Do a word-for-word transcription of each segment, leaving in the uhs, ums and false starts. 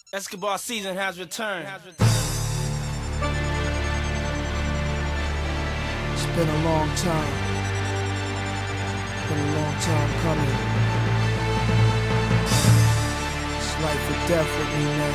Escobar season has returned. It's been a long time. Been a long time coming. It's life or death with me now.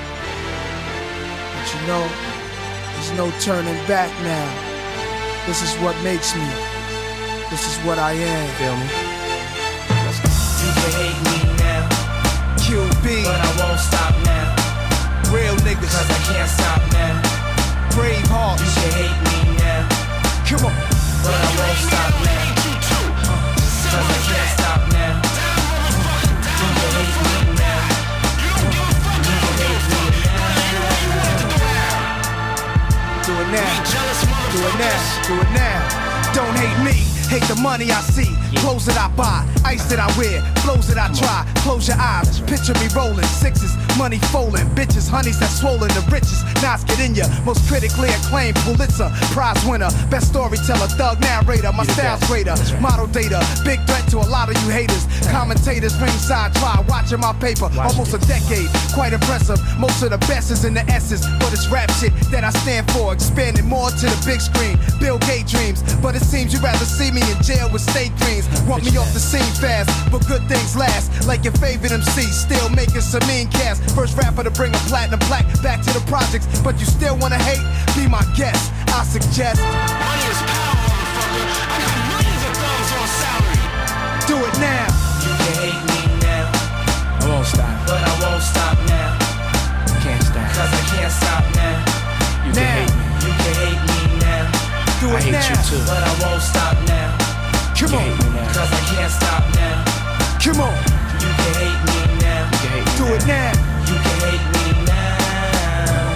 But you know, there's no turning back now. This is what makes me. This is what I am. Feel me? You can hate me now, Q B, but I won't stop now. real niggas, Cause I can't stop now. brave You hearts. can hate me now, Come on. but I won't stop now. Cause I can't stop now. You can hate me now. You can hate me now. Do it now. Do it now. Do it now. Don't hate me. Hate the money I see, clothes that I buy, ice that I wear, flows that I try. Close your eyes, picture me rolling, sixes, money folding, bitches, honeys that swollen, the richest. Nas get in ya, most critically acclaimed Pulitzer Prize winner, best storyteller, thug narrator, my style's greater, model data, big threat to a lot of you haters. Commentators ringside try watching my paper, almost a decade, quite impressive. Most of the best is in the S's, but it's rap shit that I stand for, expanding more to the big screen. Bill Gates dreams, but it seems you'd rather see me in jail with state greens. Want me off the scene fast, but good things last. Like your favorite M C, still making some mean cast. First rapper to bring a platinum plaque back to the projects, but you still wanna hate? Be my guest, I suggest. Money is power, motherfucker. I got millions of thumbs on salary. Do it now. You can hate me now, I won't stop. but I won't stop now. Can't stop. Cause I can't stop now. You Now. can hate me. You can hate me now, Do I it hate now. you too. but I won't stop now. Come You on. hate me now. Cause I can't stop now. Come on. You can hate me now. You can hate me Do now. it now. You can hate me now.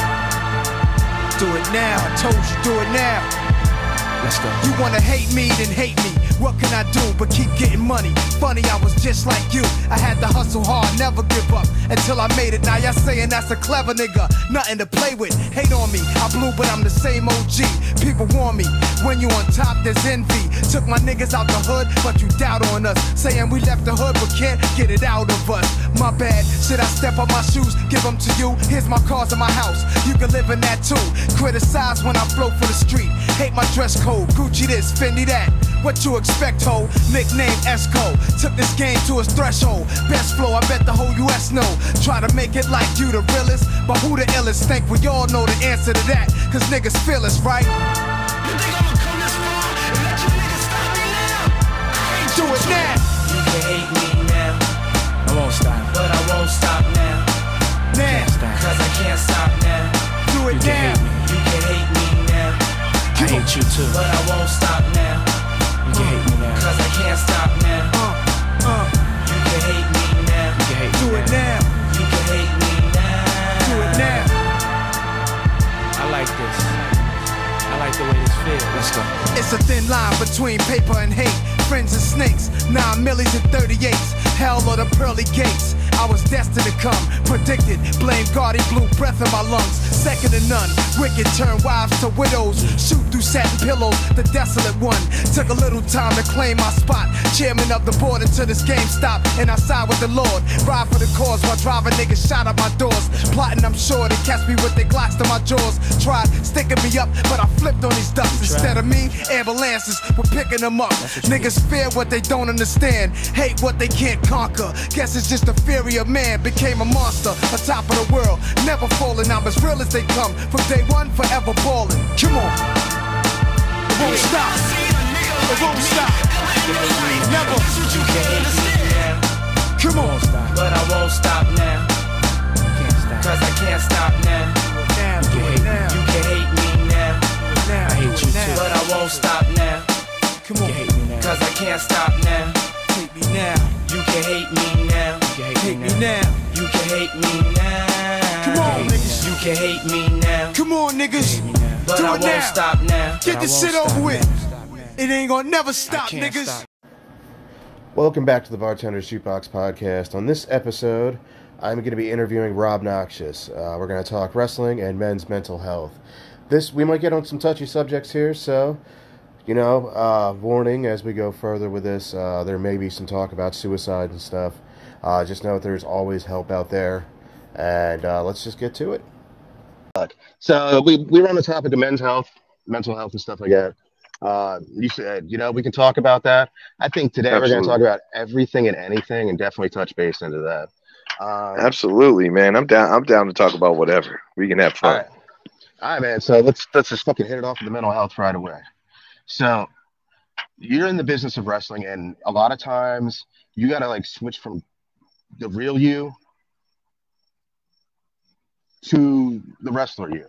Do it now. I told you, do it now. Let's go. You wanna hate me, then hate me. What can I do but keep getting money? Funny, I was just like you. I had to hustle hard, never give up until I made it. Now y'all saying that's a clever nigga, nothing to play with. Hate on me, I blew, but I'm the same O G. People warn me, when you on top, there's envy. Took my niggas out the hood, but you doubt on us. Saying we left the hood, but can't get it out of us. My bad, should I step on my shoes, give them to you? Here's my cars in my house, you can live in that too. Criticize when I flow for the street. Hate my dress code, Gucci this, Fendi that. What you expect, ho? Nickname Esco. Took this game to its threshold. Best flow, I bet the whole U S know. Try to make it like you the realest, but who the illest? Think we all know the answer to that, cause niggas feel us, right? You think I'ma come this far and let you niggas stop me now? I hate Do you it too. now, You can hate me now, I won't stop. but I won't stop now. now. Can't stop. Cause I can't stop now. Do it You can now. hate me. You can hate me now, I hate you too. but I won't stop now. You can hate me now. Cause I can't stop now. Uh, uh, You can hate me now. You can hate me do it now. now. You can hate me now. Do it now. I like this. I like the way this feels. Let's go. It's a thin line between paper and hate. Friends and snakes, nine millies and thirty-eights. Hell or the pearly gates. I was destined to come, predicted. Blame God, he blew breath in my lungs. Second to none. Wicked turn wives to widows. Shoot through satin pillows, the desolate one. Took a little time to claim my spot. Chairman of the board until this game stopped. And I side with the Lord. Ride for the cause while driving niggas shot at my doors. Plotting, I'm sure they catch me with their glocks to my jaws. Tried sticking me up, but I flipped on these ducks. Instead of me, ambulances were picking them up. Niggas fear what they don't understand. Hate what they can't conquer. Guess it's just the fury of man. Became a monster, on top of the world. Never falling, I'm as real as they come. From day one, forever balling. Come on. It won't stop. It won't stop. Never. You can hate me now, Come I on. won't stop. but I won't stop now. Can't stop. Cause I can't stop now. Now, You do can it hate now. You can hate me now, Now, I hate do you it too. but now. I won't stop now. Come You on. can hate me now. Cause I can't stop now. Hate me now. You can hate me now. You can Hate me now. You can hate me now. Come on, niggas. You can hate me now, Come on, niggas. Hate me now. but Do I it won't now. stop now. Get I this won't shit over stop with. now. It ain't gonna never stop, can't niggas. stop. Welcome back to the Bartender's Jukebox Podcast. On this episode, I'm going to be interviewing Rob Noxious. Uh, we're going to talk wrestling and men's mental health. This we might get on some touchy subjects here, so you know, uh, warning as we go further with this. Uh, there may be some talk about suicide and stuff. Uh, just know that there's always help out there. and uh, let's just get to it. So we we were on the topic of men's health, mental health, and stuff like that. Uh, you said, you know, we can talk about that. I think today we're going to talk Absolutely. about everything and anything, and definitely touch base into that. Um, Absolutely, man. I'm down. I'm down to talk about whatever. We can have all fun. right, all right, man. So let's let's just fucking hit it off with the mental health right away. So you're in the business of wrestling, and a lot of times you got to like switch from the real you to the wrestler you.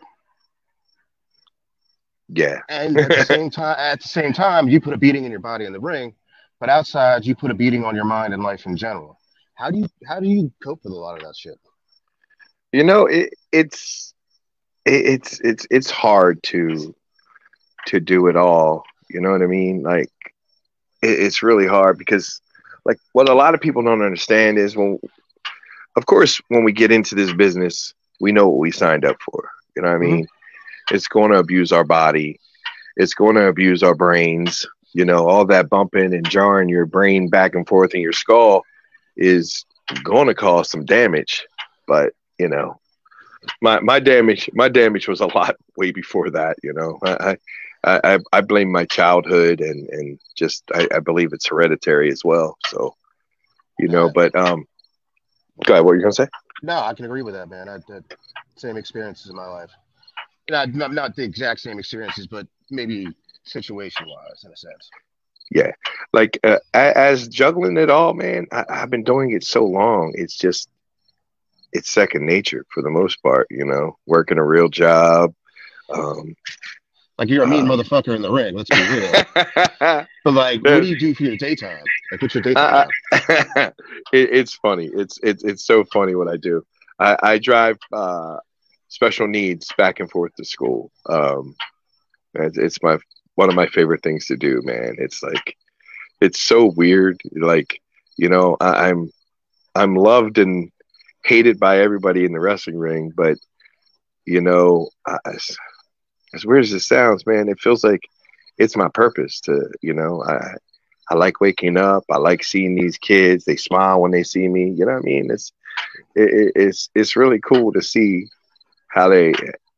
Yeah. And at the same time, at the same time, you put a beating in your body in the ring, but outside you put a beating on your mind and life in general. How do you how do you cope with a lot of that shit? You know, it, it's it, it's it's it's hard to to do it all. You know what I mean? Like it, it's really hard because like what a lot of people don't understand is when, of course, when we get into this business, we know what we signed up for. You know what I mean? Mm-hmm. It's going to abuse our body. It's going to abuse our brains. You know, all that bumping and jarring your brain back and forth in your skull is going to cause some damage. But, you know, my my damage my damage was a lot way before that. You know, I I, I blame my childhood and, and just I, I believe it's hereditary as well. So, you know, but um, go ahead. What were you going to say? No, I can agree with that, man. I had same experiences in my life. Not, not not the exact same experiences, but maybe situation-wise, in a sense. Yeah, like uh, as juggling it all, man. I, I've been doing it so long. It's just, it's second nature for the most part. You know, working a real job. Um, like you're a mean um, motherfucker in the ring. Let's be real. But like, what do you do for your daytime? Like, what's your daytime? Uh, it, it's funny. It's it's it's so funny what I do. I, I drive. Uh, special needs back and forth to school. Um, it's, it's my one of my favorite things to do, man. It's like it's so weird. Like, you know, I, I'm I'm loved and hated by everybody in the wrestling ring, but you know, I, as, as weird as it sounds, man, it feels like it's my purpose to, you know, I I like waking up. I like seeing these kids. They smile when they see me. You know what I mean? It's it, it's it's really cool to see how they,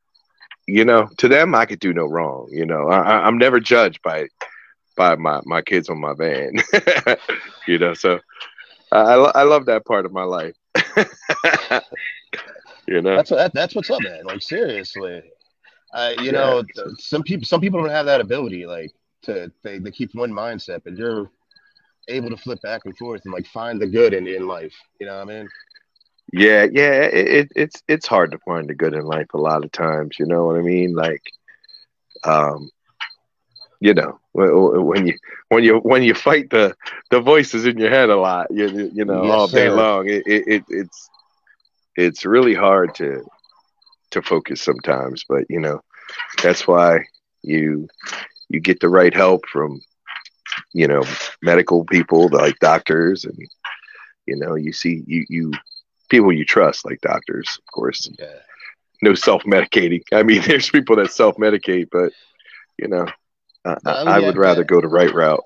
you know, to them, I could do no wrong. You know, I, I'm never judged by by my, my kids on my van, you know, so I, I love that part of my life. You know, that's that, that's what's up, man. Like, seriously, uh, you yeah. know, some people some people don't have that ability, like, to they, they keep one mindset, but you're able to flip back and forth and like find the good in, in life. You know what I mean? Yeah, yeah, it, it, it's it's hard to find the good in life a lot of times. You know what I mean? Like, um, you know, when you when you when you fight the, the voices in your head a lot, you you know, yes, all day sir. long, it, it it's it's really hard to to focus sometimes. But you know, that's why you you get the right help from, you know, medical people like doctors, and you know, you see you you. people you trust, like doctors, of course. Yeah. No self-medicating. I mean, there's people that self-medicate, but, you know, I, no, I, I would yeah, rather yeah. go the right route.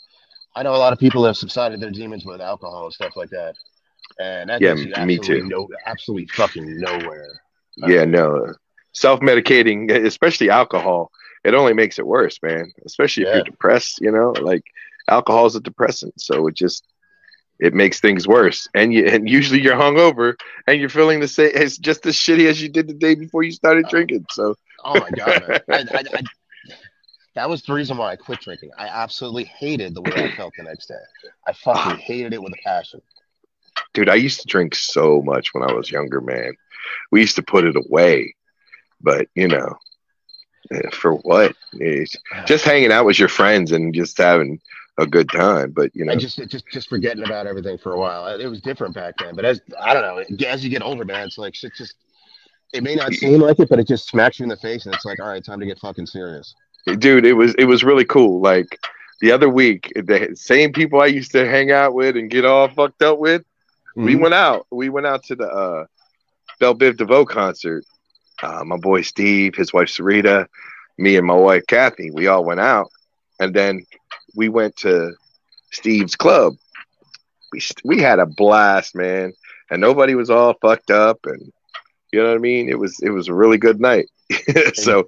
I know a lot of people have subsided their demons with alcohol and stuff like that. And that yeah, gets you me too. No, absolutely fucking nowhere. Yeah, no. Self-medicating, especially alcohol, it only makes it worse, man. Especially if yeah. you're depressed, you know, like alcohol is a depressant. So it just, it makes things worse, and you and usually you're hungover, and you're feeling the same. It's just as shitty as you did the day before you started drinking. So, oh my god, man. I, I, I, that was the reason why I quit drinking. I absolutely hated the way I felt the next day. I fucking hated it with a passion. Dude, I used to drink so much when I was younger, man. We used to put it away, but you know, for what? It's just hanging out with your friends and just having a good time, but you know, and just just just forgetting about everything for a while. It was different back then, but as I don't know, as you get older, man, it's like shit. Just it may not seem like it, but it just smacks you in the face, and it's like, all right, time to get fucking serious, dude. It was it was really cool. Like the other week, the same people I used to hang out with and get all fucked up with, mm-hmm. we went out. We went out to the uh, Belle Biv DeVoe concert. Uh, my boy Steve, his wife Sarita, me and my wife Kathy, we all went out, and then we went to Steve's club. We we had a blast, man. and nobody was all fucked up, and you know what I mean. It was it was a really good night. So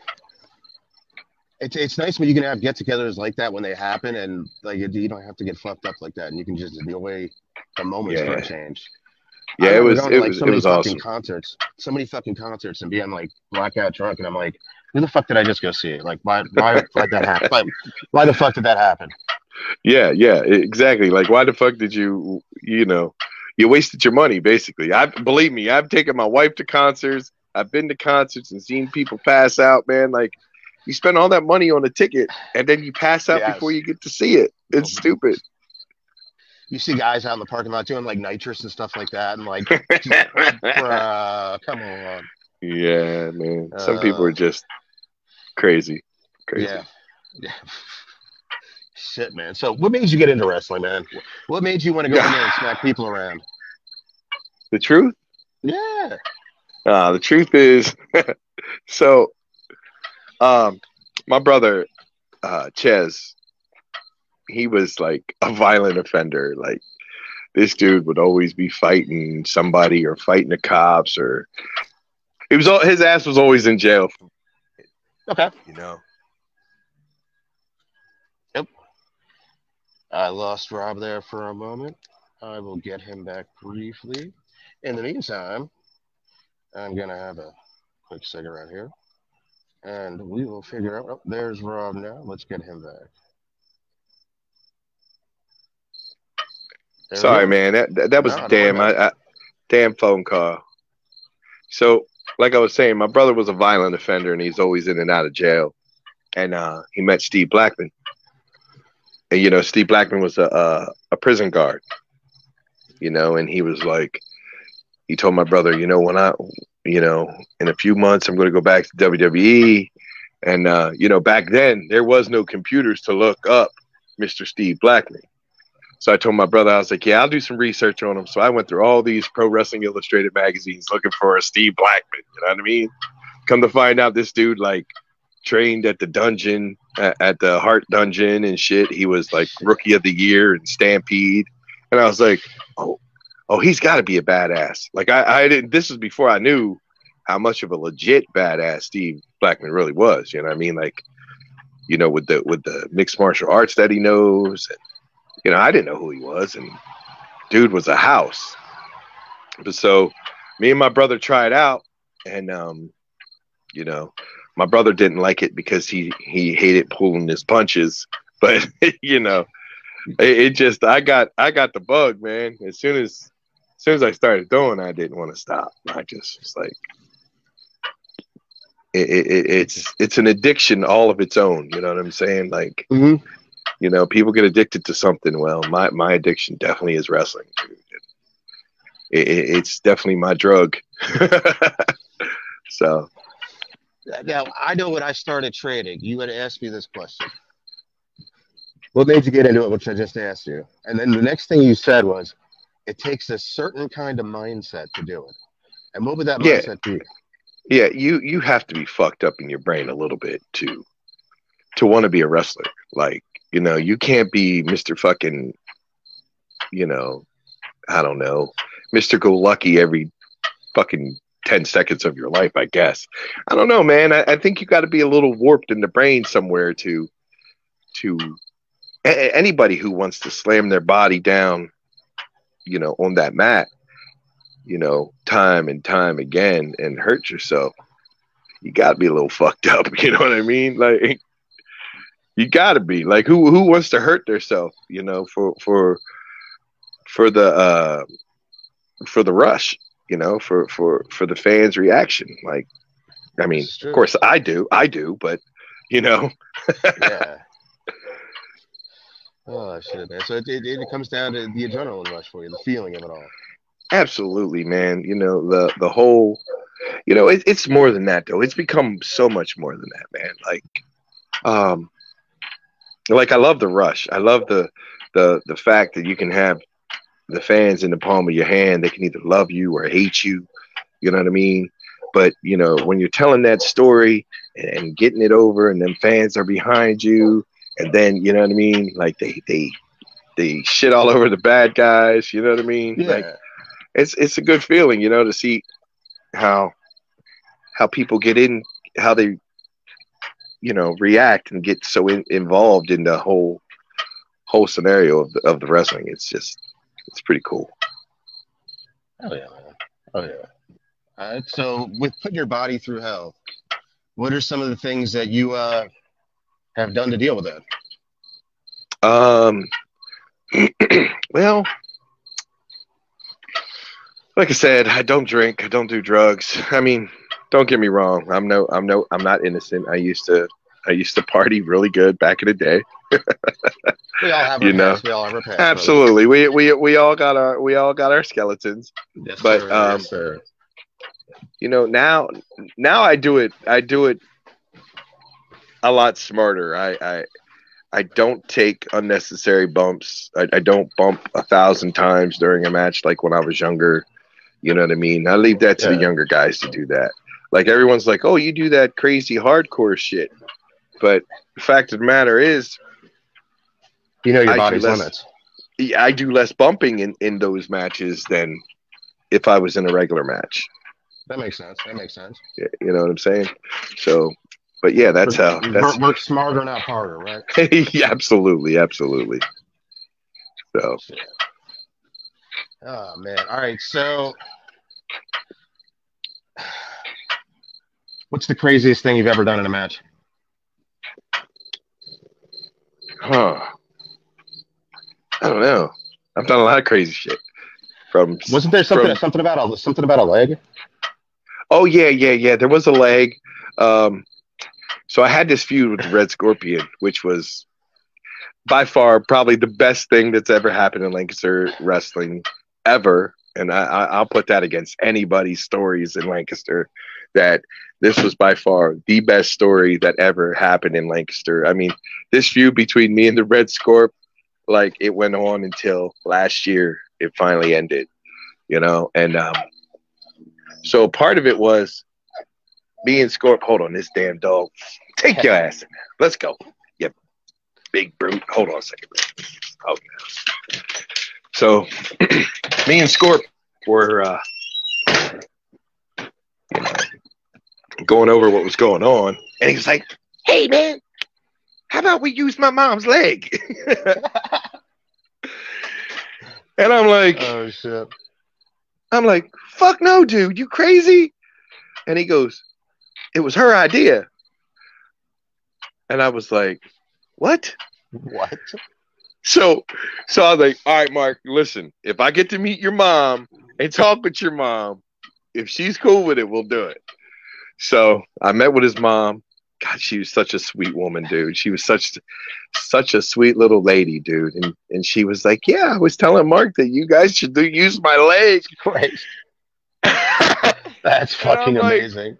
it's it's nice when you can have get-togethers like that when they happen, and like you don't have to get fucked up like that, and you can just enjoy the moments for a Yeah. change. yeah, I it remember was going it to like was so it many was fucking awesome. concerts, so many fucking concerts, and being like blackout drunk, and I'm like, who the fuck did I just go see? Like, why, why, why that happen? Why, why the fuck did that happen? Yeah, yeah, e- exactly. Like, why the fuck did you, you know, you wasted your money, basically. I believe me, I've taken my wife to concerts. I've been to concerts and seen people pass out, man. Like, you spend all that money on a ticket and then you pass out Yes. before you get to see it. It's stupid. You see guys out in the parking lot doing like nitrous and stuff like that, and like, just, bruh, come on. Yeah, man. Some people Uh, are just crazy, crazy. Yeah. Yeah. Shit, man. So, what made you get into wrestling, man? What made you want to go in there and smack people around? The truth? Yeah. Uh, the truth is, so, um, my brother, uh, Ches, he was like a violent offender. Like, this dude would always be fighting somebody or fighting the cops, or he was all, his ass was always in jail. Okay. You know. I lost Rob there for a moment. I will get him back briefly. In the meantime, I'm going to have a quick cigarette here. And we will figure out. Oh, there's Rob now. Let's get him back. There we Sorry, go. man. That that, that was No, don't damn. worry I, about I, damn phone call. So, like I was saying, my brother was a violent offender, and he's always in and out of jail. And uh, he met Steve Blackman. And, you know, Steve Blackman was a, a a prison guard, you know, and he was like, he told my brother, you know, when I, you know, in a few months, I'm going to go back to W W E. And, uh, you know, back then, there was no computers to look up Mister Steve Blackman. So I told my brother, I was like, yeah, I'll do some research on him. So I went through all these Pro Wrestling Illustrated magazines looking for a Steve Blackman. You know what I mean? Come to find out, this dude, like, trained at the dungeon, at, at the Heart Dungeon and shit. He was like Rookie of the Year and Stampede. And I was like, oh, oh, he's got to be a badass. Like, I, I didn't, this was before I knew how much of a legit badass Steve Blackman really was. You know what I mean? Like, you know, with the, with the mixed martial arts that he knows. And, you know, I didn't know who he was. And dude was a house. But so me and my brother tried out, and, um, you know, my brother didn't like it because he, he hated pulling his punches, but you know, it, it just, I got, I got the bug, man. As soon as, as soon as I started doing, I didn't want to stop. I just was like, it, it, it's, it's an addiction all of its own. You know what I'm saying? Like, Mm-hmm. you know, people get addicted to something. Well, my, my addiction definitely is wrestling, dude. It, it, it's definitely my drug. So. Now, I know when I started trading, you had asked me this question. What made you get into it, which I just asked you? And then the next thing you said was, it takes a certain kind of mindset to do it. And what would that Yeah. mindset be? Yeah, you you have to be fucked up in your brain a little bit to to want to be a wrestler. Like, you know, you can't be Mister fucking, you know, I don't know, Mister Go Lucky every fucking ten seconds of your life, I guess. I don't know, man. I, I think you got to be a little warped in the brain somewhere to to a- anybody who wants to slam their body down, you know, on that mat, you know, time and time again and hurt yourself. You got to be a little fucked up. You know what I mean? Like, you got to be like, who who wants to hurt themselves? You know, for for for the uh, for the rush. You know, for, for, for the fans' reaction. Like, I mean, of course I do, I do, but you know. Yeah. Oh, shit, man. So it, it, it comes down to the adrenaline rush for you, the feeling of it all. Absolutely, man. You know, the, the whole, you know, it, it's more than that though. It's become so much more than that, man. Like, um, like I love the rush. I love the, the, the fact that you can have the fans in the palm of your hand. They can either love you or hate you. You know what I mean? But, you know, when you're telling that story and, and getting it over, and then fans are behind you, and then, you know what I mean? Like, they, they, they shit all over the bad guys. You know what I mean? Yeah. Like, it's it's a good feeling, you know, to see how how people get in, how they, you know, react and get so in, involved in the whole whole scenario of the, of the wrestling. It's just, it's pretty cool. Oh yeah, man. Oh yeah. All right. So with putting your body through hell, what are some of the things that you uh, have done to deal with that? Um, well, like I said, I don't drink. I don't do drugs. I mean, don't get me wrong. I'm no, I'm no, I'm not innocent. I used to, I used to party really good back in the day. We all have our You know, past. We all have our past. Absolutely. We, we, we all got our, we all got our skeletons. Yes, But, sir. um, yes, sir. You know, now, now I do it, I do it a lot smarter. I, I, I don't take unnecessary bumps. I, I don't bump a thousand times during a match like when I was younger. You know what I mean? I leave that to Yeah. the younger guys to do that. Like everyone's like, oh, you do that crazy hardcore shit. But the fact of the matter is, You know your I do body's less- limits. yeah, I do less bumping in, in those matches than if I was in a regular match. That makes sense. That makes sense. Y- You know what I'm saying? So, but yeah, that's how. Work, That's work smarter, not harder, right? yeah, absolutely, absolutely. So, Oh man. All right. So, what's the craziest thing you've ever done in a match? huh? I don't know. I've done a lot of crazy shit. From Wasn't there something from- something about a something about a leg? Oh yeah, yeah, yeah. There was a leg. Um, so I had this feud with the Red Scorpion, which was by far probably the best thing that's ever happened in Lancaster wrestling ever. And I, I, I'll put that against anybody's stories in Lancaster. That this was by far the best story that ever happened in Lancaster. I mean, this feud between me and the Red Scorp, like it went on until last year. It finally ended, you know. And um, so part of it was me and Scorp. Hold on, this damn dog. Take your ass in there. Let's go. You big brute. Hold on a second. Okay. So me and Scorp were, uh, you know, going over what was going on, and he was like, "Hey, man, how about we use my mom's leg?" And I'm like, Oh shit. I'm like, fuck no, dude, you crazy? And he goes, it was her idea. And I was like, what? What? So, so I was like, all right, Mark, listen, if I get to meet your mom and talk with your mom, if she's cool with it, we'll do it. So I met with his mom. God, she was such a sweet woman, dude. She was such, such a sweet little lady, dude. And and she was like, yeah, I was telling Mark that you guys should do, use my leg. Great. That's fucking like- amazing.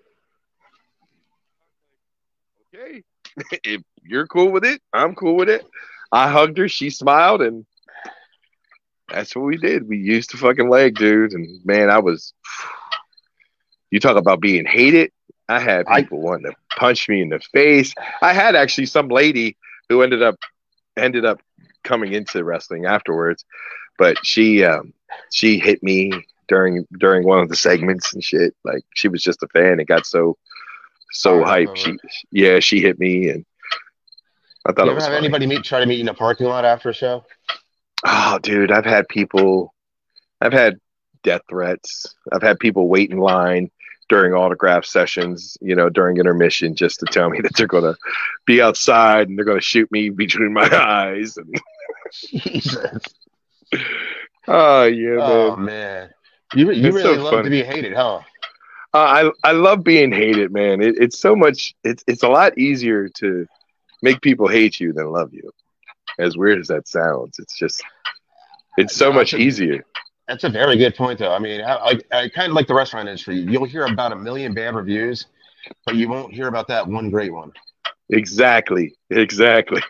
Okay, if you're cool with it, I'm cool with it. I hugged her, she smiled, and that's what we did. We used the fucking leg, dude. And man, I was, you talk about being hated. I had I- people wanting to punch me in the face. I had actually some lady who ended up ended up coming into wrestling afterwards, but she um, she hit me during during one of the segments and shit. Like she was just a fan and got so so Oh, I hyped. remember. She yeah, she hit me, and I thought You it ever was have funny. anybody meet try to meet you in a parking lot after a show? Oh, dude, I've had people, I've had death threats. I've had people wait in line during autograph sessions, you know, during intermission, just to tell me that they're going to be outside and they're going to shoot me between my eyes. And, Jesus. oh, yeah, Oh man. man. You you It's really so love funny. to be hated, huh? Uh, I, I love being hated, man. It, it's so much, it's, it's a lot easier to make people hate you than love you. As weird as that sounds, it's just, it's so No, much it's a- easier. That's a very good point, though. I mean, I, I, I kind of like the restaurant industry. You'll hear about a million bad reviews, but you won't hear about that one great one. Exactly. Exactly.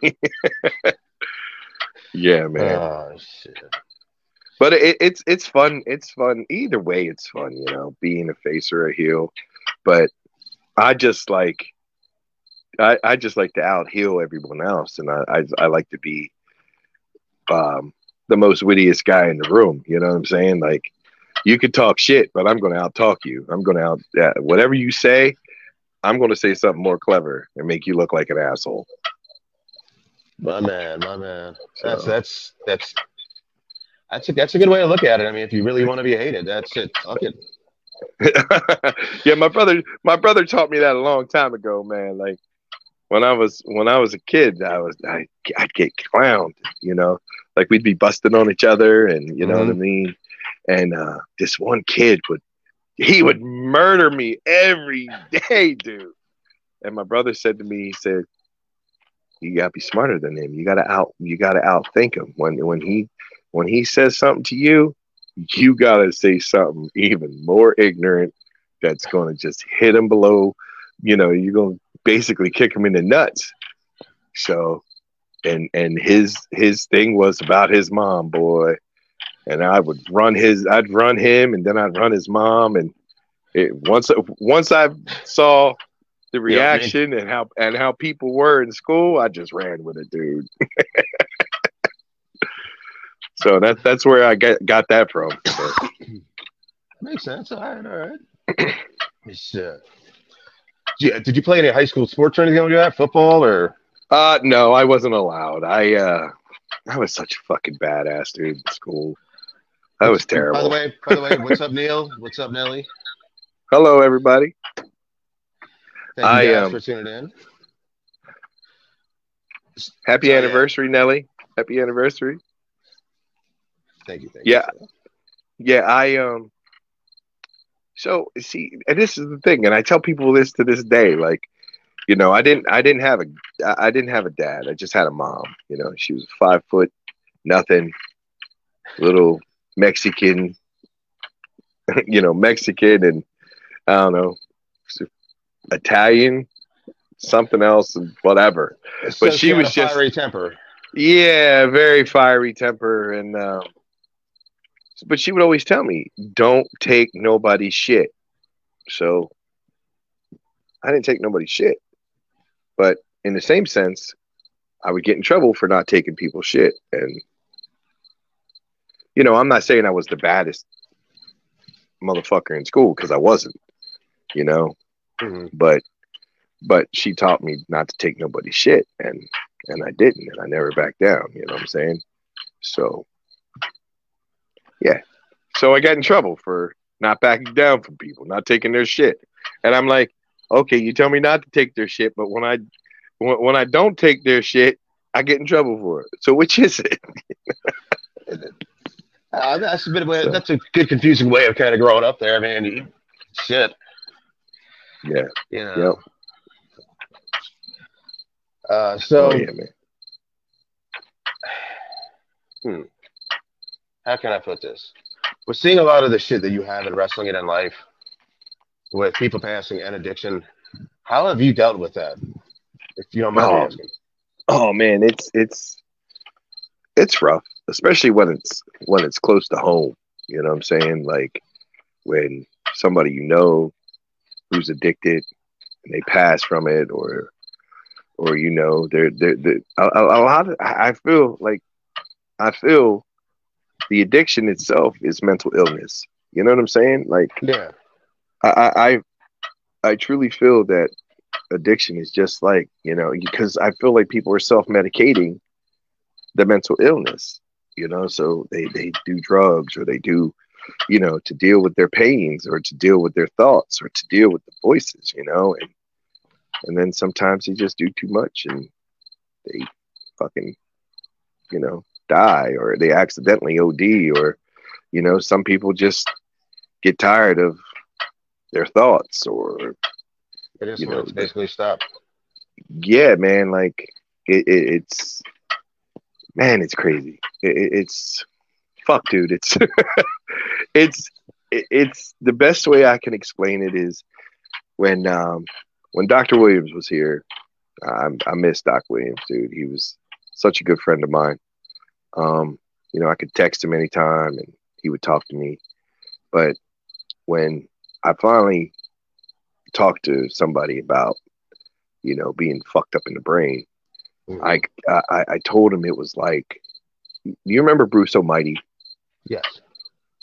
Yeah, man. Oh shit. But it, it's it's fun. It's fun. Either way, it's fun, you know, being a face or a heel. But I just like I, I just like to out heel everyone else, and I, I I like to be um the most wittiest guy in the room. You know what I'm saying? Like you can talk shit, but I'm going to out talk you. I'm going to out yeah, whatever you say. I'm going to say something more clever and make you look like an asshole. My man, my man. That's So. that's that's that's a that's a good way to look at it. I mean, if you really want to be hated, that's it. Fuck it. Yeah, my brother, my brother taught me that a long time ago, man. Like when I was when I was a kid, I was I I'd get clowned, you know, like we'd be busting on each other, and you know Mhm. what I mean. And uh, this one kid would he would murder me every day, dude. And my brother said to me, he said, "You gotta be smarter than him. You gotta out you gotta outthink him. When when he when he says something to you, you gotta say something even more ignorant that's gonna just hit him below. You know, you're gonna basically kick him in the nuts." So, and and his his thing was about his mom, boy. And I would run his, I'd run him, and then I'd run his mom. And it, once once I saw the You know what I mean? reaction and how and how people were in school, I just ran with it, dude. So that that's where I get got that from. So. Makes sense. All right, all right. Shit. Yeah, did you play any high school sports or anything like that? Football or? Uh, no, I wasn't allowed. I uh, I was such a fucking badass, dude, in school. That was terrible. By the way, by the way, what's up, Neil? What's up, Nelly? Hello, everybody. Thank I, you guys um, for tuning in. Happy So, yeah. anniversary, Nelly. Happy anniversary. Thank you. Thank Yeah. you. Yeah, I um. So see, and this is the thing, and I tell people this to this day. Like, you know, I didn't, I didn't have a, I didn't have a dad. I just had a mom. You know, she was five foot, nothing, little Mexican. You know, Mexican, and I don't know, Italian, something else, and whatever. So But she had was a just, fiery temper. yeah, very fiery temper, and um, but she would always tell me, "Don't take nobody's shit." So I didn't take nobody's shit, but in the same sense, I would get in trouble for not taking people's shit. And you know, I'm not saying I was the baddest motherfucker in school, because I wasn't. You know, Mhm. but but she taught me not to take nobody's shit, and and I didn't, and I never backed down. You know what I'm saying? So. Yeah. So I got in trouble for not backing down from people, not taking their shit. And I'm like, okay, you tell me not to take their shit, but when I when, when I don't take their shit, I get in trouble for it. So which is it? Uh, that's a bit of a, So. that's a good confusing way of kind of growing up there, man. You, shit. Yeah. You know. Yep. Uh, so Oh yeah, man. hmm, how can I put this? We're seeing a lot of the shit that you have in wrestling and in life with people passing and addiction. How have you dealt with that? If you don't mind me Oh, asking. oh man, it's it's it's rough, especially when it's when it's close to home. You know what I'm saying? Like when somebody you know who's addicted and they pass from it, or or you know, they're they're, they're a, a lot of, I feel like I feel the addiction itself is mental illness. You know what I'm saying? Like Yeah. I I I truly feel that addiction is just like, you know, because I feel like people are self-medicating the mental illness, you know, so they, they do drugs, or they do, you know, to deal with their pains, or to deal with their thoughts, or to deal with the voices, you know, and and then sometimes they just do too much and they fucking, you know, die, or they accidentally O D, or, you know, some people just get tired of their thoughts, or It is you when know, it's basically stopped. yeah, man, like it, it, it's man, it's crazy. It, it, it's fuck, dude. It's it's it, it's the best way I can explain it is when um when Doctor Williams was here. I, I miss Doc Williams, dude. He was such a good friend of mine. Um, you know, I could text him anytime and he would talk to me. But when I finally talked to somebody about, you know, being fucked up in the brain, Mhm. I, I I told him it was like, you remember Bruce Almighty? Yes.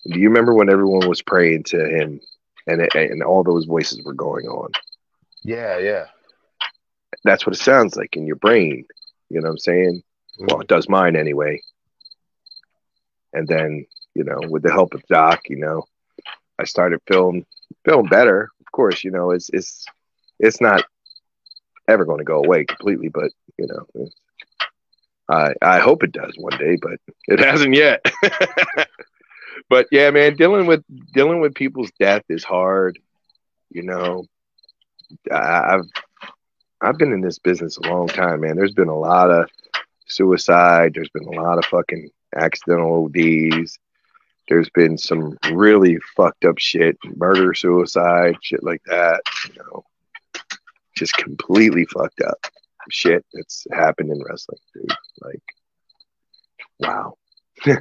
Do you remember when everyone was praying to him, and it, and all those voices were going on? Yeah, yeah. That's what it sounds like in your brain. You know what I'm saying? Well, it does mine anyway. And then, you know, with the help of Doc, you know, I started feeling feeling better. Of course, you know, it's it's it's not ever going to go away completely, but you know, I I hope it does one day, but it hasn't yet. But yeah, man, dealing with dealing with people's death is hard. You know, I, I've I've been in this business a long time, man. There's been a lot of suicide. There's been a lot of fucking accidental O Ds. There's been some really fucked up shit, murder, suicide, shit like that. You know, just completely fucked up shit that's happened in wrestling, dude. Like, wow. It,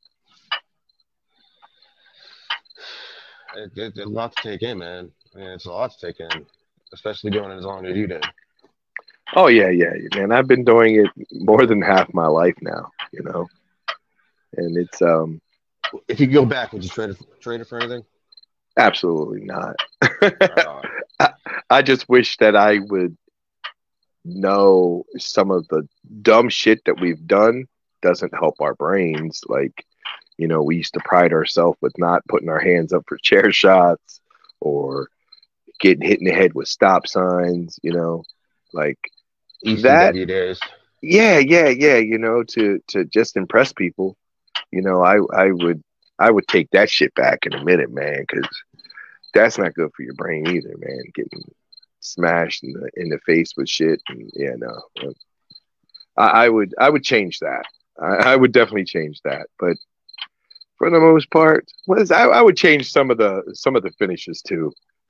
it, it's a lot to take in, man. I mean, it's a lot to take in, especially doing it as long as you did. Oh yeah, yeah, man. I've been doing it more than half my life now, you know. And it's um If you go back, would you trade it, trade it for anything? absolutely not. Uh, I, I just wish that I would know some of the dumb shit that we've done doesn't help our brains. Like, you know, we used to pride ourselves with not putting our hands up for chair shots or getting hit in the head with stop signs, you know, like E C that. W days. Yeah, yeah, yeah. You know, to to just impress people. You know, I I would I would take that shit back in a minute, man, because that's not good for your brain either, man. Getting smashed in the in the face with shit, and yeah, no. I, I would I would change that. I, I would definitely change that, but for the most part, what is I, I would change some of the some of the finishes too.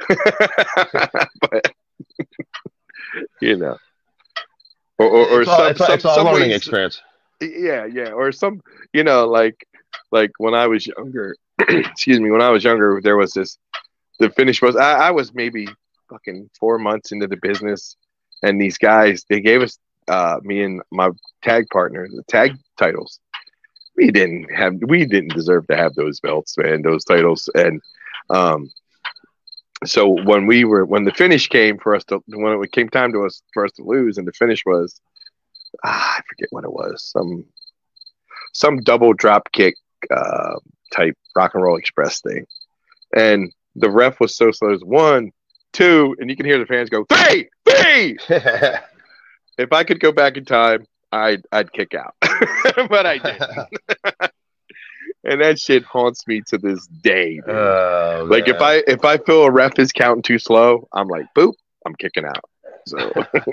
But you know, or or, or It's all, some, it's, all- some, it's all some learning ways, experience. yeah, yeah, or some, you know, like like when I was younger. Excuse me, when I was younger, there was this. The finish was I, I was maybe fucking four months into the business, and these guys they gave us uh, me and my tag partner the tag titles. We didn't have we didn't deserve to have those belts, man, those titles, and um. So when we were when the finish came for us to when it came time to us for us to lose, and the finish was ah, I forget what it was, some some double drop kick uh, type Rock and Roll Express thing, and the ref was so slow as one, two, and you can hear the fans go three, three. If I could go back in time, I'd I'd kick out, but I didn't. And that shit haunts me to this day, dude. Oh, Like man. if I if I feel a ref is counting too slow, I'm like, boop, I'm kicking out. So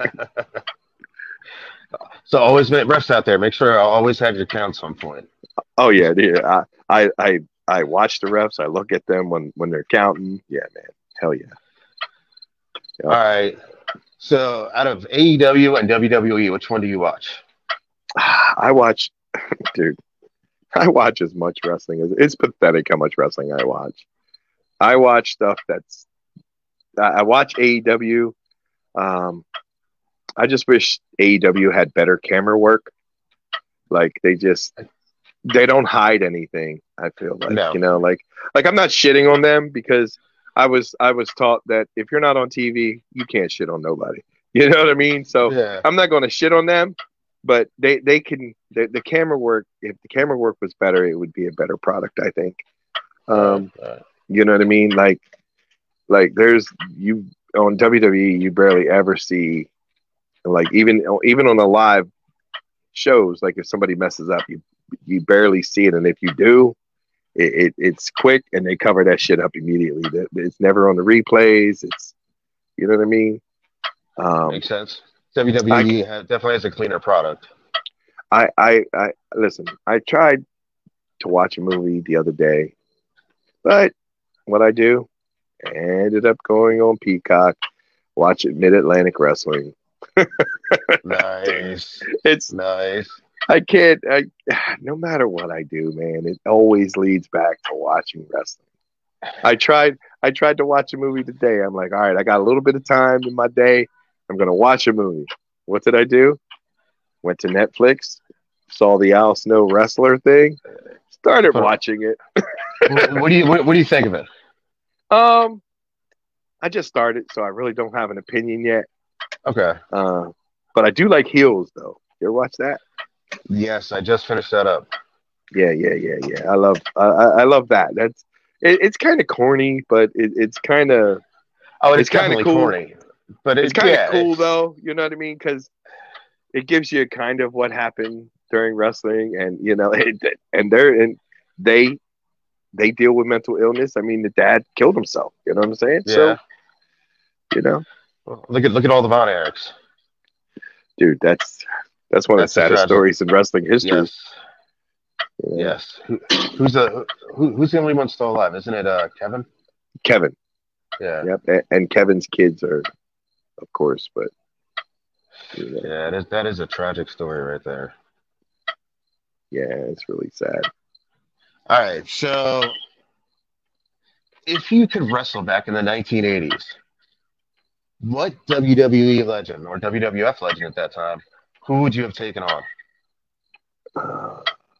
So always make refs out there. Make sure I always have your count some point. oh yeah, dude. I, I I I watch the refs. I look at them when when they're counting. Yeah, man. Hell yeah. All right. So out of A E W and W W E, which one do you watch? I watch, dude. I watch as much wrestling as it's pathetic how much wrestling I watch. I watch stuff that's. I I watch A E W. Um, I just wish A E W had better camera work. Like they just they don't hide anything. I feel like No. you know, like like I'm not shitting on them because I was I was taught that if you're not on T V, you can't shit on nobody. You know what I mean? So Yeah. I'm not going to shit on them, but they they can the, the camera work. If the camera work was better, it would be a better product. I think. Um, Right. you know what I mean? Like like there's you on W W E, you barely ever see. Like even even on the live shows, like if somebody messes up, you you barely see it, and if you do, it, it it's quick, and they cover that shit up immediately. That it's never on the replays. It's you know what I mean. Um, Makes sense. W W E has, definitely has a cleaner product. I, I I listen. I tried to watch a movie the other day, but what I do, I ended up going on Peacock, watching Mid Atlantic Wrestling. Nice. It's Nice. I can't. I, no matter what I do, man, it always leads back to watching wrestling. I tried. I tried to watch a movie today. I'm like, all right, I got a little bit of time in my day. I'm gonna watch a movie. What did I do? Went to Netflix, saw the Al Snow wrestler thing, started Huh. watching it. what, what do you what, what do you think of it? Um, I just started, so I really don't have an opinion yet. Okay. Uh, but I do like Heels, though. You ever watch that? Yes, I just finished that up. Yeah, yeah, yeah, yeah. I love, I, I I love that. That's it, it's kind of corny, but it, it's kind of Oh, it's, It's kinda definitely cool. corny, but it, it's kind of yeah, cool it's- though. You know what I mean? Because it gives you kind of what happened during wrestling, and you know, it, and they're and they they deal with mental illness. I mean, the dad killed himself. You know what I'm saying? Yeah. So you know, Look at look at all the Von Erichs. dude, that's that's one That's of the a saddest tragic- stories in wrestling history. Yes. you know? Yes. Who, who's the who, who's the only one still alive? Isn't it uh, Kevin? Kevin. Yeah. Yep, and, and Kevin's kids are, of course, but you know, Yeah, that is, that is a tragic story right there. yeah, it's really sad. All right, so if you could wrestle back in the nineteen eighties, what W W E legend or W W F legend at that time, who would you have taken on? Uh,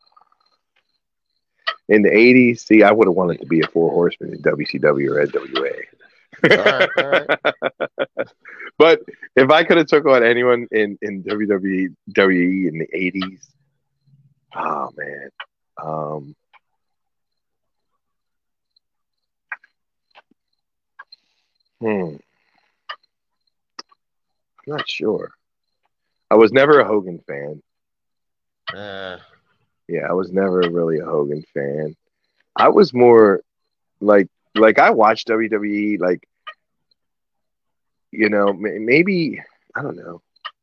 in the eighties, see, I would have wanted to be a four horseman in W C W or N W A. All right, all right. But if I could have took on anyone in, in W W E in the eighties, oh man. Um, hmm. I'm not sure. I was never a Hogan fan. Uh, Yeah, I was never really a Hogan fan. I was more like like I watched W W E like you know m- maybe I don't know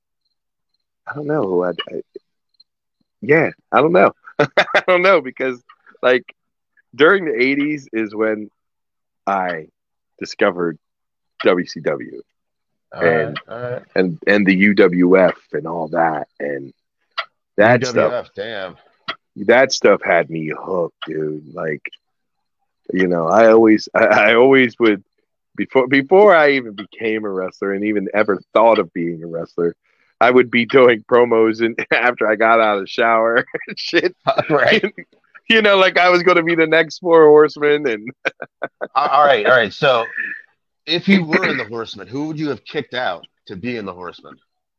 I don't know who I'd, I yeah I don't know I don't know because like during the eighties is when I discovered W C W all right, And- all right. and and the U W F and all that and that stuff W W F, damn. that stuff had me hooked, dude. Like, you know, I always, I, I always would before before I even became a wrestler and even ever thought of being a wrestler, I would be doing promos and after I got out of the shower and shit. Right. You know, like I was going to be the next Four Horsemen, and all right, all right. So, if you were in the Horsemen, who would you have kicked out to be in the Horsemen?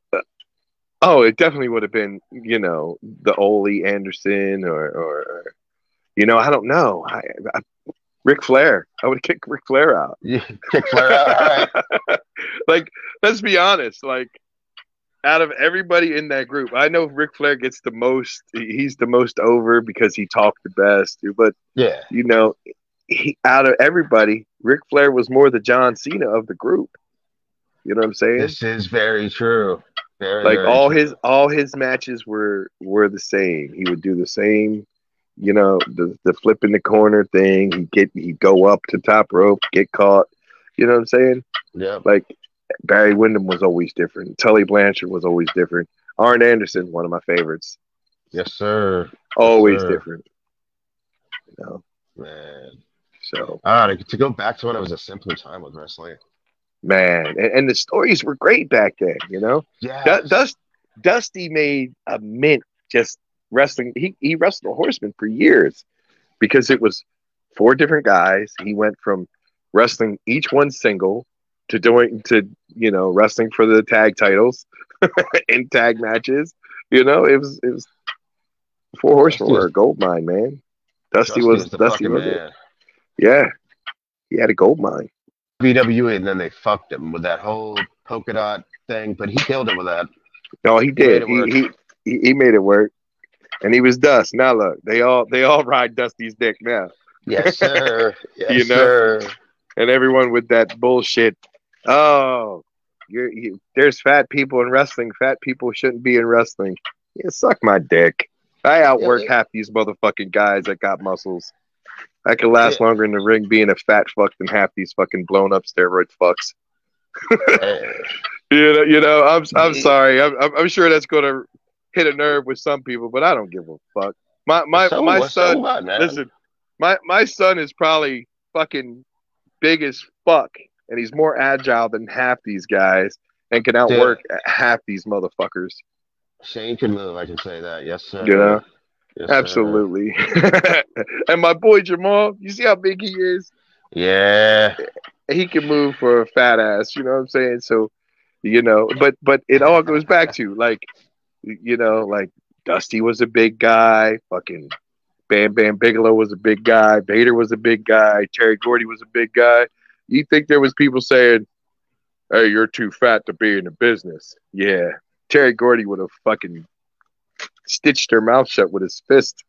oh, it definitely would have been, you know, the Ole Anderson or, or, or you know, I don't know, I, I, Ric Flair. I would kick Ric Flair out. You kick Flair out. All right. Like, let's be honest. Like, out of everybody in that group, I know Ric Flair gets the most. He's the most over because he talked the best. But Yeah. you know, he, out of everybody, Ric Flair was more the John Cena of the group. You know what I'm saying? This is very true. Very, Like very all true. his all his matches were were the same. He would do the same. You know, the the flip in the corner thing. He get he go up to top rope, get caught. You know what I'm saying? Yeah. Like Barry Windham was always different. Tully Blanchard was always different. Arn Anderson, one of my favorites, Yes, sir. always sir. different. You know, Man. so All right. To go back to when it was a simpler time with wrestling. man, and, and the stories were great back then. You know, Yeah. Du- Dust, Dusty made a mint just wrestling. He he wrestled a Horseman for years because it was four different guys. He went from wrestling each one single to doing to you know wrestling for the tag titles in tag matches. You know, it was it was Four Horsemen Dusty were was- a gold mine, man. Dusty, Dusty was the Dusty fucking was it. man. Yeah, he had a gold mine. W W E, and then they fucked him with that whole polka dot thing, but he killed it with that. No, he made did. it He, work. he he he made it work, and he was Dust. Now look, they all they all ride Dusty's dick now, Yes, sir. Yes, You know? sir. and everyone with that bullshit. Oh, you're you, there's fat people in wrestling. Fat people shouldn't be in wrestling. Yeah, suck my dick. I outwork Yeah. half these motherfucking guys that got muscles. I could last Yeah. longer in the ring being a fat fuck than half these fucking blown up steroid fucks. Hey. You know, you know. I'm I'm Yeah. sorry. I'm I'm I'm sure that's gonna hit a nerve with some people, but I don't give a fuck. My my So my what- so son. what, man? Listen, my my son is probably fucking big as fuck, and he's more agile than half these guys, and can outwork half these motherfuckers. Shane can move. I can say that. Yes, sir. You know? Yes, sir. Absolutely. And my boy Jamal, you see how big he is? Yeah. He can move for a fat ass, you know what I'm saying? So, you know, but but it all goes back to like, you know, like Dusty was a big guy, fucking Bam Bam Bigelow was a big guy, Vader was a big guy, Terry Gordy was a big guy. You think there was people saying, "Hey, you're too fat to be in the business"? Yeah, Terry Gordy would have fucking stitched their mouth shut with his fist.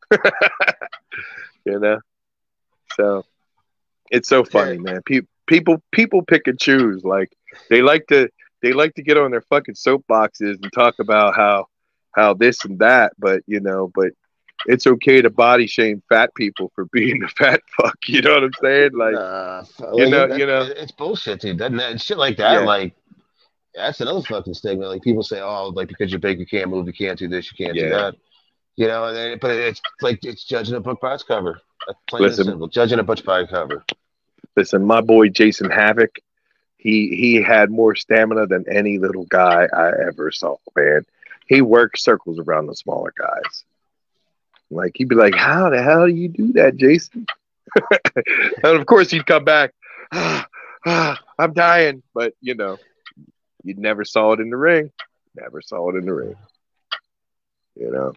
You know, so it's so funny, man. People, people, people pick and choose. Like they like to, they like to get on their fucking soapboxes and talk about how, how this and that. But you know, but it's okay to body shame fat people for being a fat fuck. You know what I'm saying? Like, Uh, you like, know, that- you know, it's bullshit, dude. That, that shit like that, Yeah. like that's another fucking stigma. Like people say, "Oh, like because you're big, you can't move, you can't do this, you can't do Yeah. that." You know, and then, but it's like it's judging a book by its cover. That's plain Listen. and simple. Judging a book by its cover. listen, my boy Jason Havoc, he he had more stamina than any little guy I ever saw, man. He worked circles around the smaller guys. Like he'd be like, "How the hell do you do that, Jason?" And of course he'd come back, ah, ah, "I'm dying," but you know, you never saw it in the ring. Never saw it in the ring. You know.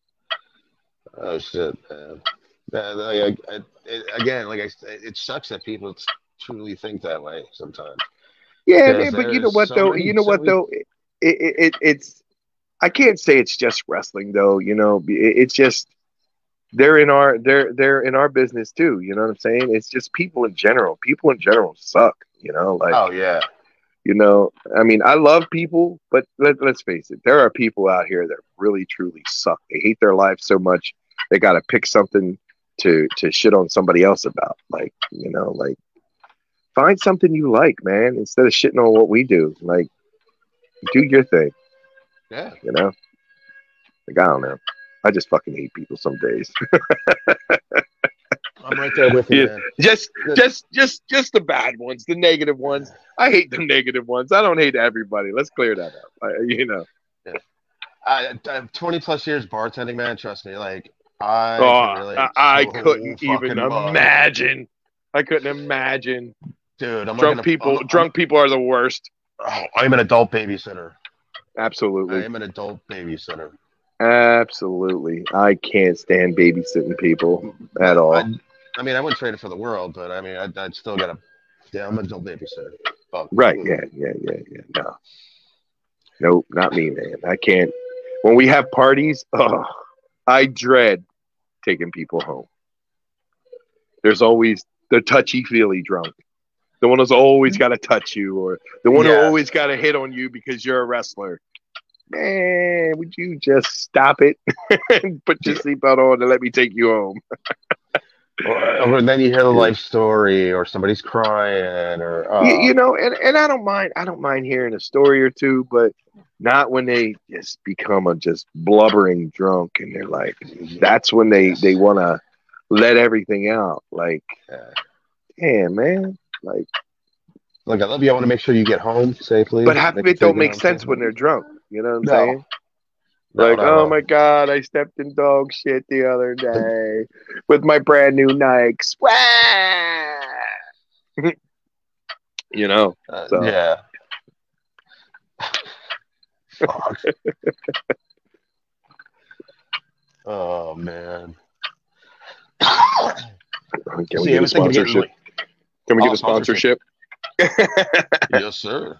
Oh shit, man. Uh, like, I, I, it, again, like I said, it sucks that people truly think that way sometimes. Yeah, Because man, but you know there's what so though? many- you know so what many- though? It, it, it it's I can't say it's just wrestling though. You know, it, it's just they're in our they're they're in our business too. You know what I'm saying? It's just people in general. People in general suck. You know, like Oh yeah, you know. I mean, I love people, but let, let's face it, there are people out here that really truly suck. They hate their life so much they got to pick something to to shit on somebody else about. Like you know, like. Find something you like, man, instead of shitting on what we do. Like, do your thing, yeah. you know? Like, I don't know. I just fucking hate people some days. I'm right there with you, Yeah. man. just, just, just, just the bad ones, the negative ones. I hate the negative ones. I don't hate everybody. Let's clear that up. I, you know. I, I have twenty plus years bartending, man. Trust me, like I. Oh, can relate I, I so couldn't fucking even much. imagine. I couldn't imagine. dude. I'm Drunk like an, people, I'm, drunk people are the worst. I'm, oh, I'm an adult babysitter. I Absolutely. am an adult babysitter. Absolutely. I can't stand babysitting people at all. I, I mean, I wouldn't trade it for the world, but I mean, I'd, I'd still got to. Yeah, I'm an adult babysitter. Fuck. Right. Yeah. Yeah. Yeah. Yeah. No. Nope. Not me, man. I can't. When we have parties, oh, I dread taking people home. There's always the touchy-feely drunk. The one who's always got to touch you, or the one who Yeah. always got to hit on you because you're a wrestler. Man, would you just stop it and put your seatbelt on and let me take you home? Or, or then you hear the life story, or somebody's crying, or uh, you, you know, and, and I don't mind. I don't mind hearing a story or two, but not when they just become a just blubbering drunk and they're like, that's when they Yes. they want to let everything out. Like, Yeah. damn, man. Like, Look, I love you. I want to make sure you get home safely. but half of Make it sure you don't get make home sense safely. when they're drunk. You know what I'm No. saying? No, Like, no, oh no. my God, I stepped in dog shit the other day with my brand new Nikes. Wah! You know, Uh, So. Yeah. Fuck. Oh man. can we See, get a everything can get sponsorship? Can we Oh, get a sponsorship? Yes, sir.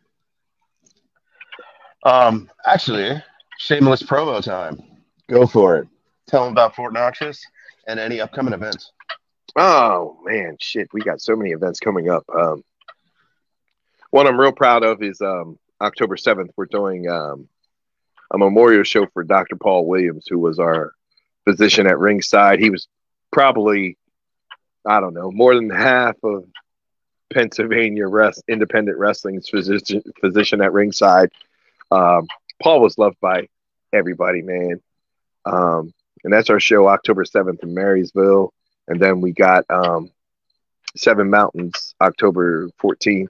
Um, actually, shameless promo time. Go for it. Tell them about Fort Noxious and any upcoming events. Oh man, shit, we got so many events coming up. Um, one I'm real proud of is um, October seventh. We're doing um, a memorial show for Doctor Paul Williams, who was our physician at ringside. He was probably, I don't know, more than half of Pennsylvania rest, independent wrestling's physician, physician at ringside. Um, Paul was loved by everybody, man. Um, and that's our show October seventh in Marysville. And then we got um, Seven Mountains October fourteenth.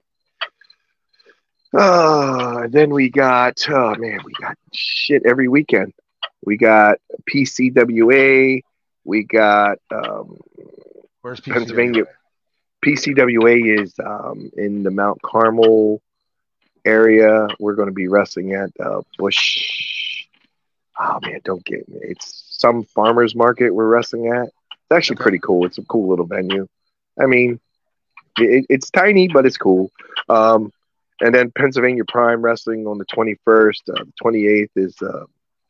Uh, then we got, oh man, we got shit every weekend. we got P C W A, we got um, Where's P C W A? Pennsylvania. P C W A is um, in the Mount Carmel area. We're going to be wrestling at uh, Bush. Oh man, don't get me. It's some farmers market we're wrestling at. It's actually Okay. pretty cool. It's a cool little venue. I mean, it, it's tiny, but it's cool. Um, and then Pennsylvania Prime Wrestling on the twenty-first. Uh, the twenty-eighth is uh,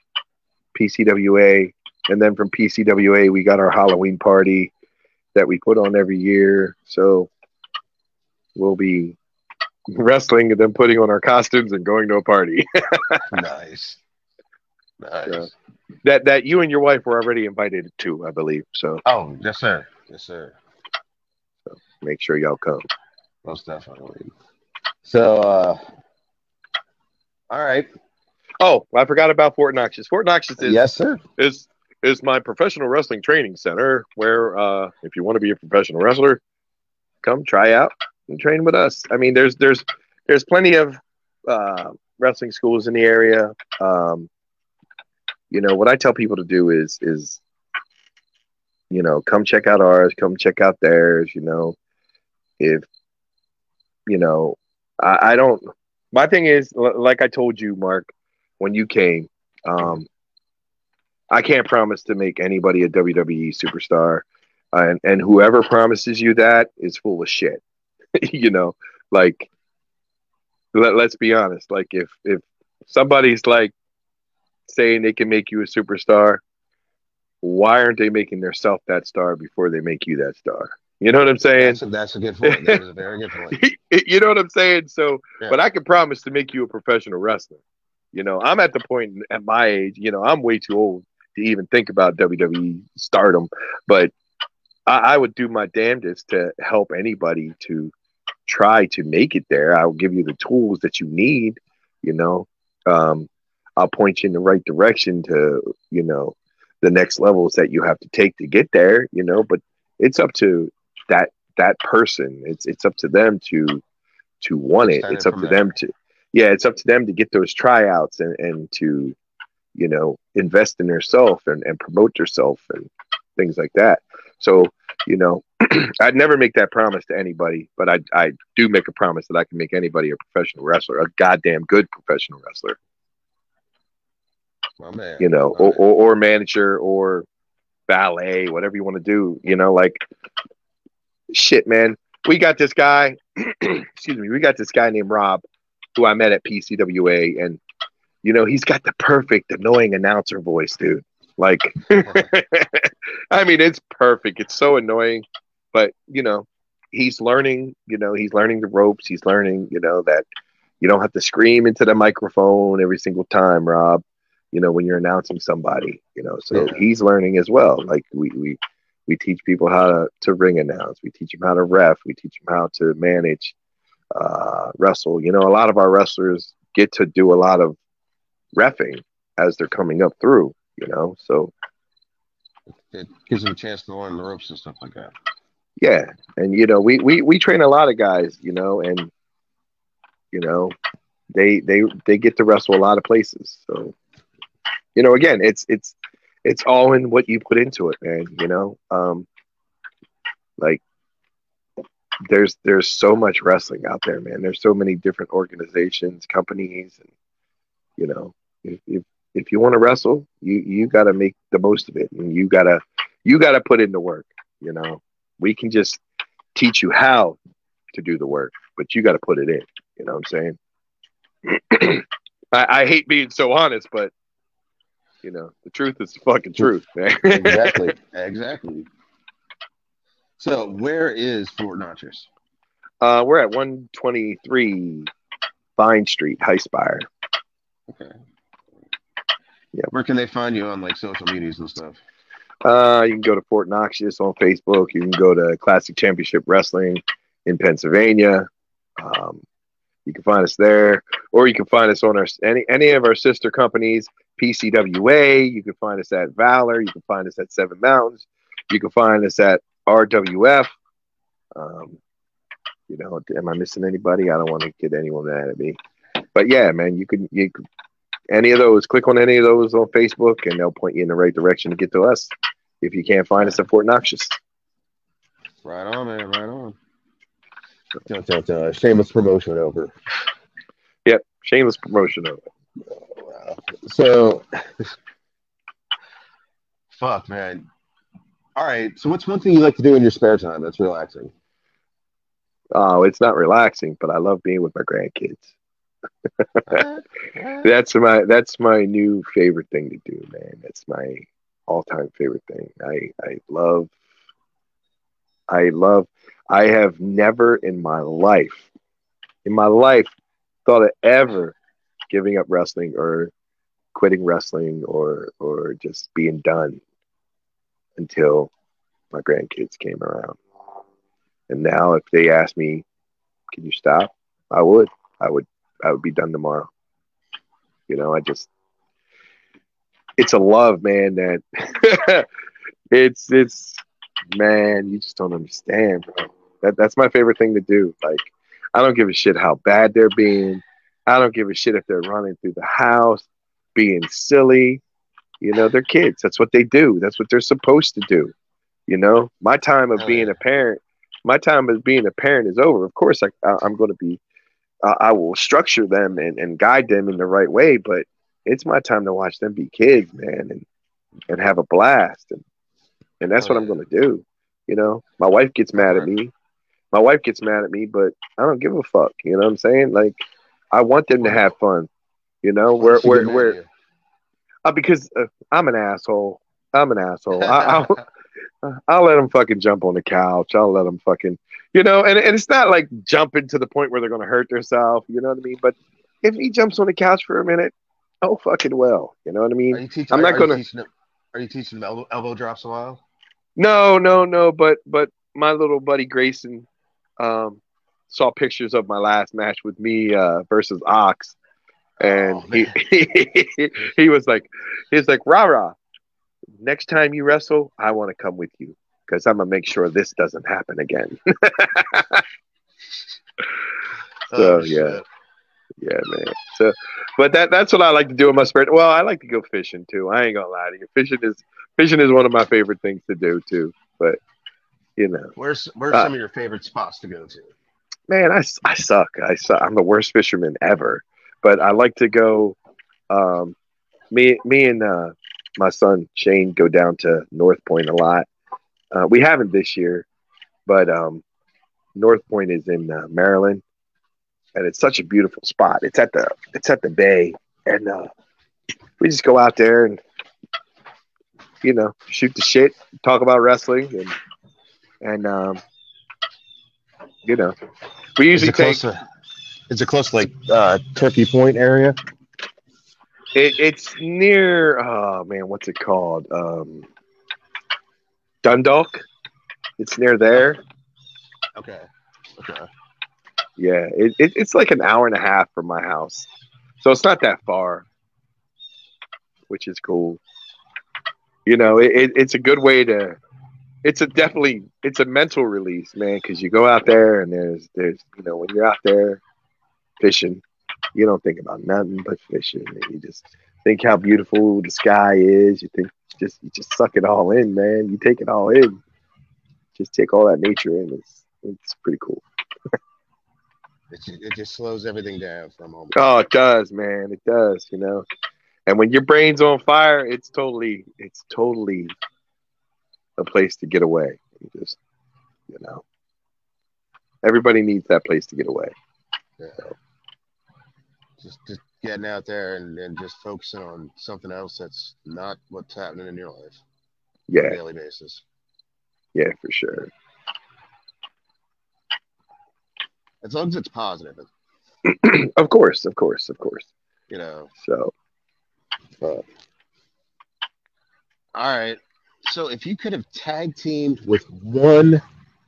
P C W A. And then from P C W A, we got our Halloween party that we put on every year. So we'll be wrestling and then putting on our costumes and going to a party. Nice. Nice. So, that that you and your wife were already invited to, I believe. So Oh, yes, sir. Yes, sir. make sure y'all come. Most definitely. So, uh, all right. Oh, I forgot about Fort Noxious. Fort Noxious is Yes, sir. is is my professional wrestling training center where uh, if you want to be a professional wrestler, come try out and train with us. I mean, there's there's there's plenty of uh, wrestling schools in the area. Um, you know, what I tell people to do is is you know, come check out ours, come check out theirs. You know, if you know, I, I don't. My thing is, l- like I told you, Mark, when you came. Um, I can't promise to make anybody a W W E superstar, uh, and and whoever promises you that is full of shit. You know, like let, let's be honest. Like if if somebody's like saying they can make you a superstar, why aren't they making themselves that star before they make you that star? You know what I'm saying? That's a, that's a good point. That is a very good point. You know what I'm saying? So, Yeah. but I can promise to make you a professional wrestler. You know, I'm at the point at my age, you know, I'm way too old to even think about W W E stardom, but I, I would do my damnedest to help anybody to try to make it there. I'll give you the tools that you need, you know, um, I'll point you in the right direction to, you know, the next levels that you have to take to get there, you know, but it's up to that, that person. It's, it's up to them to, to want it. Start It's it up from to there. them to, yeah, it's up to them to get those tryouts and, and to, you know, invest in herself and, and promote herself and things like that. So, you know, I'd never make that promise to anybody, but I I do make a promise that I can make anybody a professional wrestler, a goddamn good professional wrestler, My man. you know, My or, man. or, or manager or ballet, whatever you want to do, you know, like shit, man. We got this guy, excuse me, we got this guy named Rob who I met at P C W A, and you know, he's got the perfect annoying announcer voice, dude. Like, I mean, it's perfect. It's so annoying, but you know, he's learning, you know, he's learning the ropes. He's learning, you know, that you don't have to scream into the microphone every single time, Rob, you know, when you're announcing somebody, you know, so Yeah. he's learning as well. Like we, we, we teach people how to, to ring announce. We teach them how to ref. We teach them how to manage, uh, wrestle. You know, a lot of our wrestlers get to do a lot of reffing as they're coming up through, you know, so It gives them a chance to learn the ropes and stuff like that. yeah. And you know, we we we train a lot of guys, you know, and you know, they they they get to wrestle a lot of places. So, you know, again, it's it's it's all in what you put into it, man, you know. Um like there's there's so much wrestling out there, man. There's so many different organizations, companies, and you know, if if, if you want to wrestle, you you got to make the most of it, and you gotta you gotta put in the work. You know, we can just teach you how to do the work, but you got to put it in. You know what I'm saying? I, I hate being so honest, but you know, the truth is the fucking truth, man. Exactly. Exactly. So, where is Fort Noxious? uh, we're at one twenty-three Vine Street, High Spire. Okay. Yeah. Where can they find you on like social medias and stuff? Uh, you can go to Fort Noxious on Facebook. You can go to Classic Championship Wrestling in Pennsylvania. Um, you can find us there, or you can find us on our any any of our sister companies, P C W A. You can find us at Valor. You can find us at Seven Mountains. You can find us at R W F. Um, you know, am I missing anybody? I don't want to get anyone mad at me. But yeah, man, you can you can any of those, click on any of those on Facebook, and they'll point you in the right direction to get to us. If you can't find us at Fort Noxious. Right on, man. Right on. Dun, dun, dun. Shameless promotion over. Yep, shameless promotion of it. Wow. So, fuck, man. All right. So, what's one thing you like to do in your spare time that's relaxing? Oh, it's not relaxing, but I love being with my grandkids. That's my that's my new favorite thing to do, man. That's my all-time favorite thing. I I love I love I have never in my life in my life thought of ever giving up wrestling or quitting wrestling or or just being done until my grandkids came around. And now if they ask me, can you stop? I would. I would I would be done tomorrow. You know, I just it's a love, man, that it's it's man, you just don't understand, bro. That that's my favorite thing to do. Like, I don't give a shit how bad they're being. I don't give a shit if they're running through the house, being silly. You know, they're kids. That's what they do. That's what they're supposed to do. You know, my time of being a parent, my time of being a parent is over. Of course, I, I, I'm going to be, uh, I will structure them and, and guide them in the right way, but it's my time to watch them be kids, man, and, and have a blast. And, and that's Oh, what yeah. I'm going to do. You know, my wife gets mad at me. My wife gets mad at me, but I don't give a fuck. You know what I'm saying? Like, I want them to have fun. You know, where, She where, get mad at where, you. uh, because uh, I'm an asshole. I'm an asshole. I, I'll, I'll let them fucking jump on the couch. I'll let them fucking, you know, and, and it's not like jumping to the point where they're going to hurt themselves. You know what I mean? But if he jumps on the couch for a minute, oh, fucking well. You know what I Are mean? you teaching? I'm are, not are going you to. teaching them? Are you teaching them elbow, elbow drops a while? No, no, no. But but my little buddy Grayson um, saw pictures of my last match with me uh, versus Ox, and Oh, he, man. he he was like, he was like, rah rah. Next time you wrestle, I want to come with you because I'm gonna make sure this doesn't happen again. So Oh, yeah, shit. yeah, man. So, but that that's what I like to do in my spare. Well, I like to go fishing too. I ain't gonna lie to you. Fishing is fishing is one of my favorite things to do too. But you know, Where's where's Uh, some of your favorite spots to go to? man, I, I suck. I suck. I'm the worst fisherman ever. But I like to go. Um, me me and uh, my son Shane go down to North Point a lot. Uh, we haven't this year, but um, North Point is in uh, Maryland, and it's such a beautiful spot. It's at the it's at the bay, and uh, we just go out there and you know shoot the shit, talk about wrestling, and and um, you know we Is usually it close take to? Is it close to like uh, Turkey Point area? it, it's near oh man, what's it called? Um, Dundalk. It's near there. Okay. Okay. Yeah, it, it, it's like an hour and a half from my house, so it's not that far, which is cool. You know, it, it, it's a good way to. It's a definitely it's a mental release, man, because you go out there and there's there's you know when you're out there fishing, you don't think about nothing but fishing, and you just think how beautiful the sky is. You think just you just suck it all in, man. You take it all in. Just take all that nature in. It's it's pretty cool. It, ju- it just slows everything down for a moment. Oh, it does, man. It does, you know. And when your brain's on fire, it's totally, it's totally a place to get away. You just, you know, everybody needs that place to get away. Yeah. Just, just getting out there and, and just focusing on something else that's not what's happening in your life on a Yeah, daily basis. yeah, for sure. As long as it's positive, Of course, of course, of course. you know. So, All right. So if you could have tag teamed with one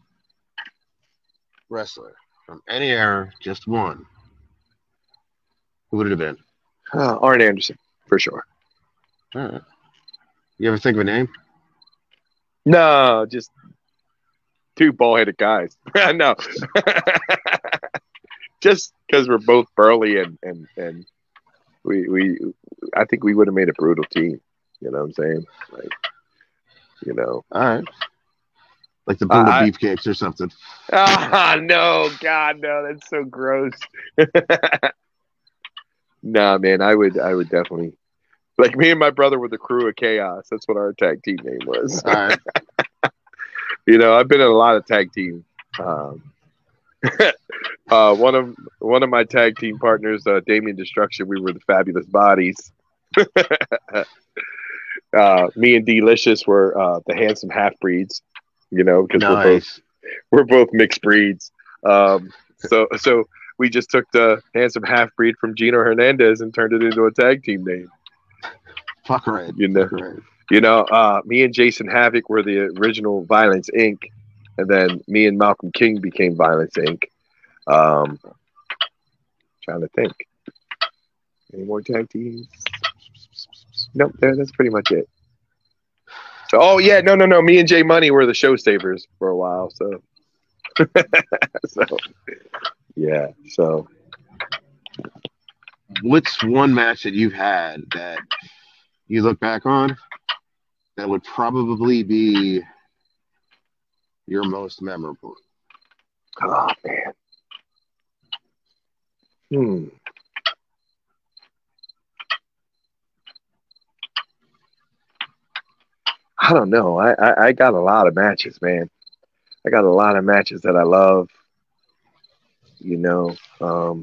wrestler from any era, just one, who would it have been? uh, Arn Anderson, for sure. All right. You ever think of a name? No, just two ball-headed guys. No. Just because we're both burly and, and, and we, we I think we would have made a brutal team. You know what I'm saying? Like, you know. All right. Like the Buddha I, beefcakes or something. Ah, no, God, no, that's so gross. Nah, man, I would, I would definitely, like me and my brother were the crew of chaos. That's what our tag team name was. All right. You know, I've been in a lot of tag teams. Um, uh, one of one of my tag team partners, uh, Damien Destruction, we were the Fabulous Bodies. uh, me and Delicious were uh, the Handsome Half Breeds. You know, because Nice. we're both we're both mixed breeds. Um, so so we just took the Handsome Half Breed from Gino Hernandez and turned it into a tag team name. Fuck right. You know, Fuck right. you know, uh, me and Jason Havoc were the original Violence Incorporated, and then me and Malcolm King became Violence Incorporated. Um, trying to think, any more tag teams? Nope, there. That's pretty much it. So, oh yeah, no, no, no. Me and Jay Money were the Show Savers for a while. So, so yeah. So, What's one match that you've had that you look back on that would probably be your most memorable? oh man. Hmm. I don't know. I, I, I got a lot of matches, man. I got a lot of matches that I love. You know, um,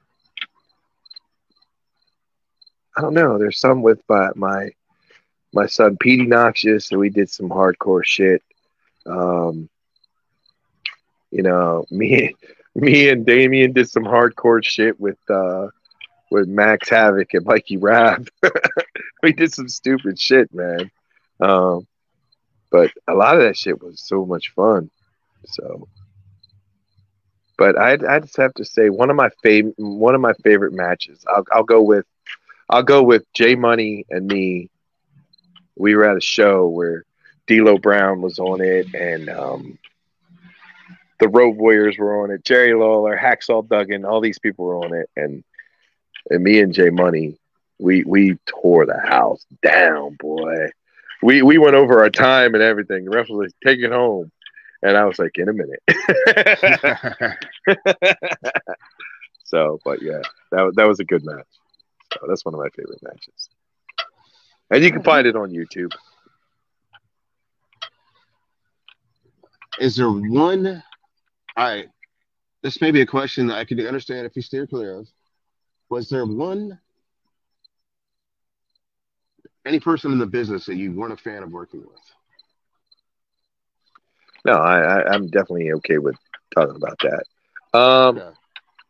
I don't know. There's some with my my, my son Petey Noxious, and we did some hardcore shit. Um, you know, me me and Damien did some hardcore shit with uh, with Max Havoc and Mikey Rabb. We did some stupid shit, man. Um, but a lot of that shit was so much fun. So, but I I just have to say one of my favorite one of my favorite matches. I'll I'll go with I'll go with Jay Money and me. We were at a show where D'Lo Brown was on it, and um, the Road Warriors were on it. Jerry Lawler, Hacksaw Duggan, all these people were on it, and and me and Jay Money, we we tore the house down, boy. We we went over our time and everything. The ref was like, take it home. And I was like, in a minute. So, but yeah, that, that was a good match. So that's one of my favorite matches. And you can find it on YouTube. Is there one? All right. This may be a question that I could understand if you steer clear of. Was there one, any person in the business that you weren't a fan of working with? No, I, I, I'm definitely okay with talking about that. Um, Okay.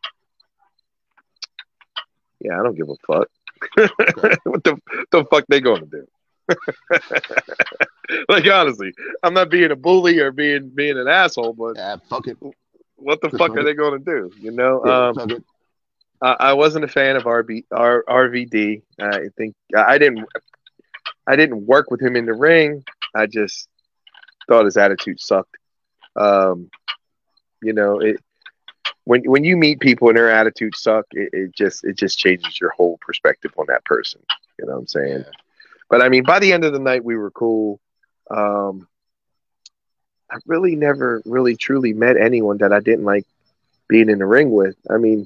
Yeah, I don't give a fuck. Okay. What the the fuck they gonna do? Like honestly, I'm not being a bully or being being an asshole, but Yeah, fuck it. what the Just fuck fuck are it. they gonna do? You know, Yeah, um, fuck it. I, I wasn't a fan of R B R, RVD. I think I didn't I didn't work with him in the ring. I just thought his attitude sucked. Um, you know, it when when you meet people and their attitudes suck, it, it just it just changes your whole perspective on that person. You know what I'm saying? Yeah. But I mean, by the end of the night, we were cool. Um, I really never really truly met anyone that I didn't like being in the ring with. I mean,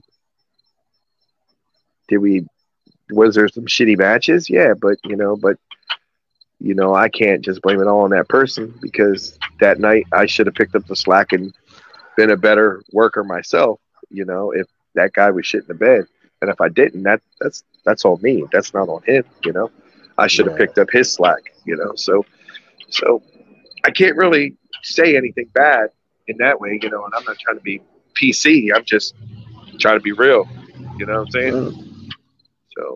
did we? Was there some shitty matches? Yeah, but you know, but you know, I can't just blame it all on that person because that night I should have picked up the slack and been a better worker myself. You know, if that guy was shit in the bed, and if I didn't, that that's that's on me. That's not on him. You know, I should have Yeah. picked up his slack. You know, so so I can't really say anything bad in that way. You know, and I'm not trying to be P C. I'm just trying to be real. You know what I'm saying? So.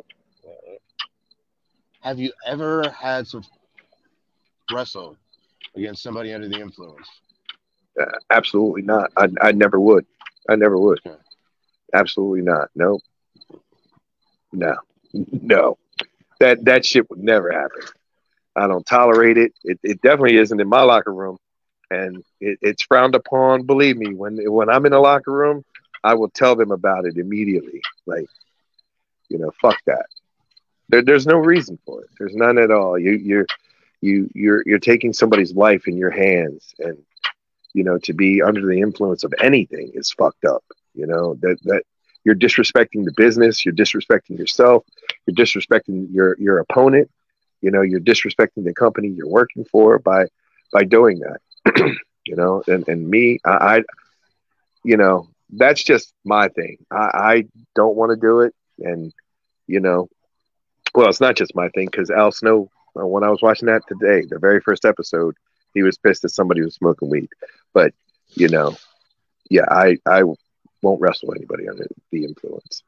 Have you ever had some wrestle against somebody under the influence? Uh, absolutely not. I, I never would. I never would. Okay. Absolutely not. No. No. No. That that shit would never happen. I don't tolerate it. It, it definitely isn't in my locker room, and it, it's frowned upon. Believe me, when when I'm in a locker room, I will tell them about it immediately. Like, you know, fuck that. There, there's no reason for it. There's none at all. You you're you you're you're taking somebody's life in your hands, and you know, to be under the influence of anything is fucked up. You know, that that you're disrespecting the business, you're disrespecting yourself, you're disrespecting your your opponent. You know, you're disrespecting the company you're working for by by doing that. You know, and and me, I, I you know, that's just my thing. I, I don't want to do it, and you know, well, it's not just my thing, because Al Snow, uh, when I was watching that today, the very first episode, he was pissed that somebody was smoking weed. But you know, yeah, I I won't wrestle anybody under the influence.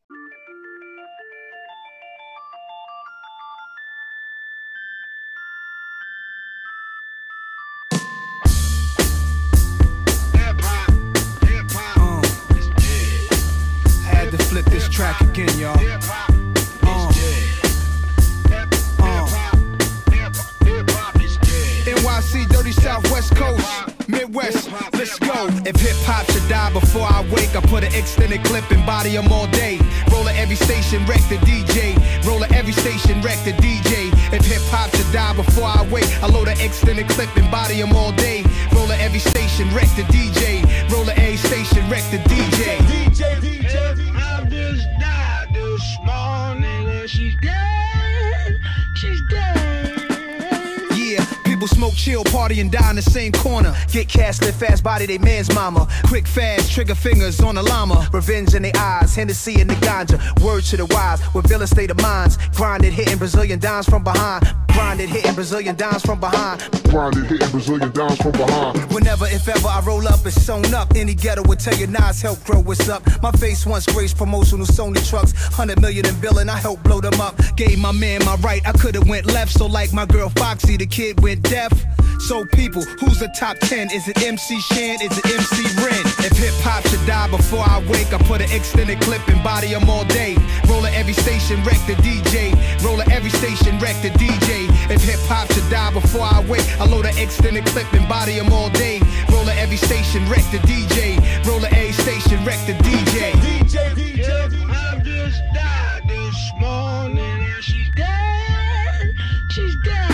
Uh, had to flip this track again, y'all. Uh, uh. N Y C, dirty Southwest Coast, Midwest, let's go. If hip hop should die before I wake, I put an extended clip and body 'em all day. Roller every station, wreck the D J. Roller every station, wreck the D J. If hip hop should die before I wake, I load an extended clip and body 'em all day. Roller every station, wreck the D J. Roller every station, wreck the D J. D J, D J. I just died this morning and she's dead. She's dead. Yeah, people smoke, chill, party, and die in the same corner. Get cash, live fast, body they man's mama. Quick, fast, trigger fingers on the llama. Revenge in their eyes, Hennessy in the ganja. Word to the wise, with villain state of minds. Grinded, hitting Brazilian dimes from behind. Grinded, hitting Brazilian dimes from behind. Grinded, hitting Brazilian dimes from behind. Whenever, if ever, I roll up, it's sewn up. Any ghetto would tell you Nas help grow what's up. My face once graced promotional Sony trucks. Hundred million in billing, I helped blow them up. Gave my man my right, I could've went left. So like my girl Foxy, the kid went deaf. So people, who's the top ten? Is it M C Shan? Is it M C Ren? If hip hop should die before I wake, I put an extended clip and body 'em all day. Roller every station, wreck the D J. Roller every station, wreck the D J. If hip hop should die before I wake, I load an extended clip and body 'em all day. Roller every station, wreck the D J. Roller every station, wreck the D J. D J, D J. I just died this morning and she's dead. She's dead.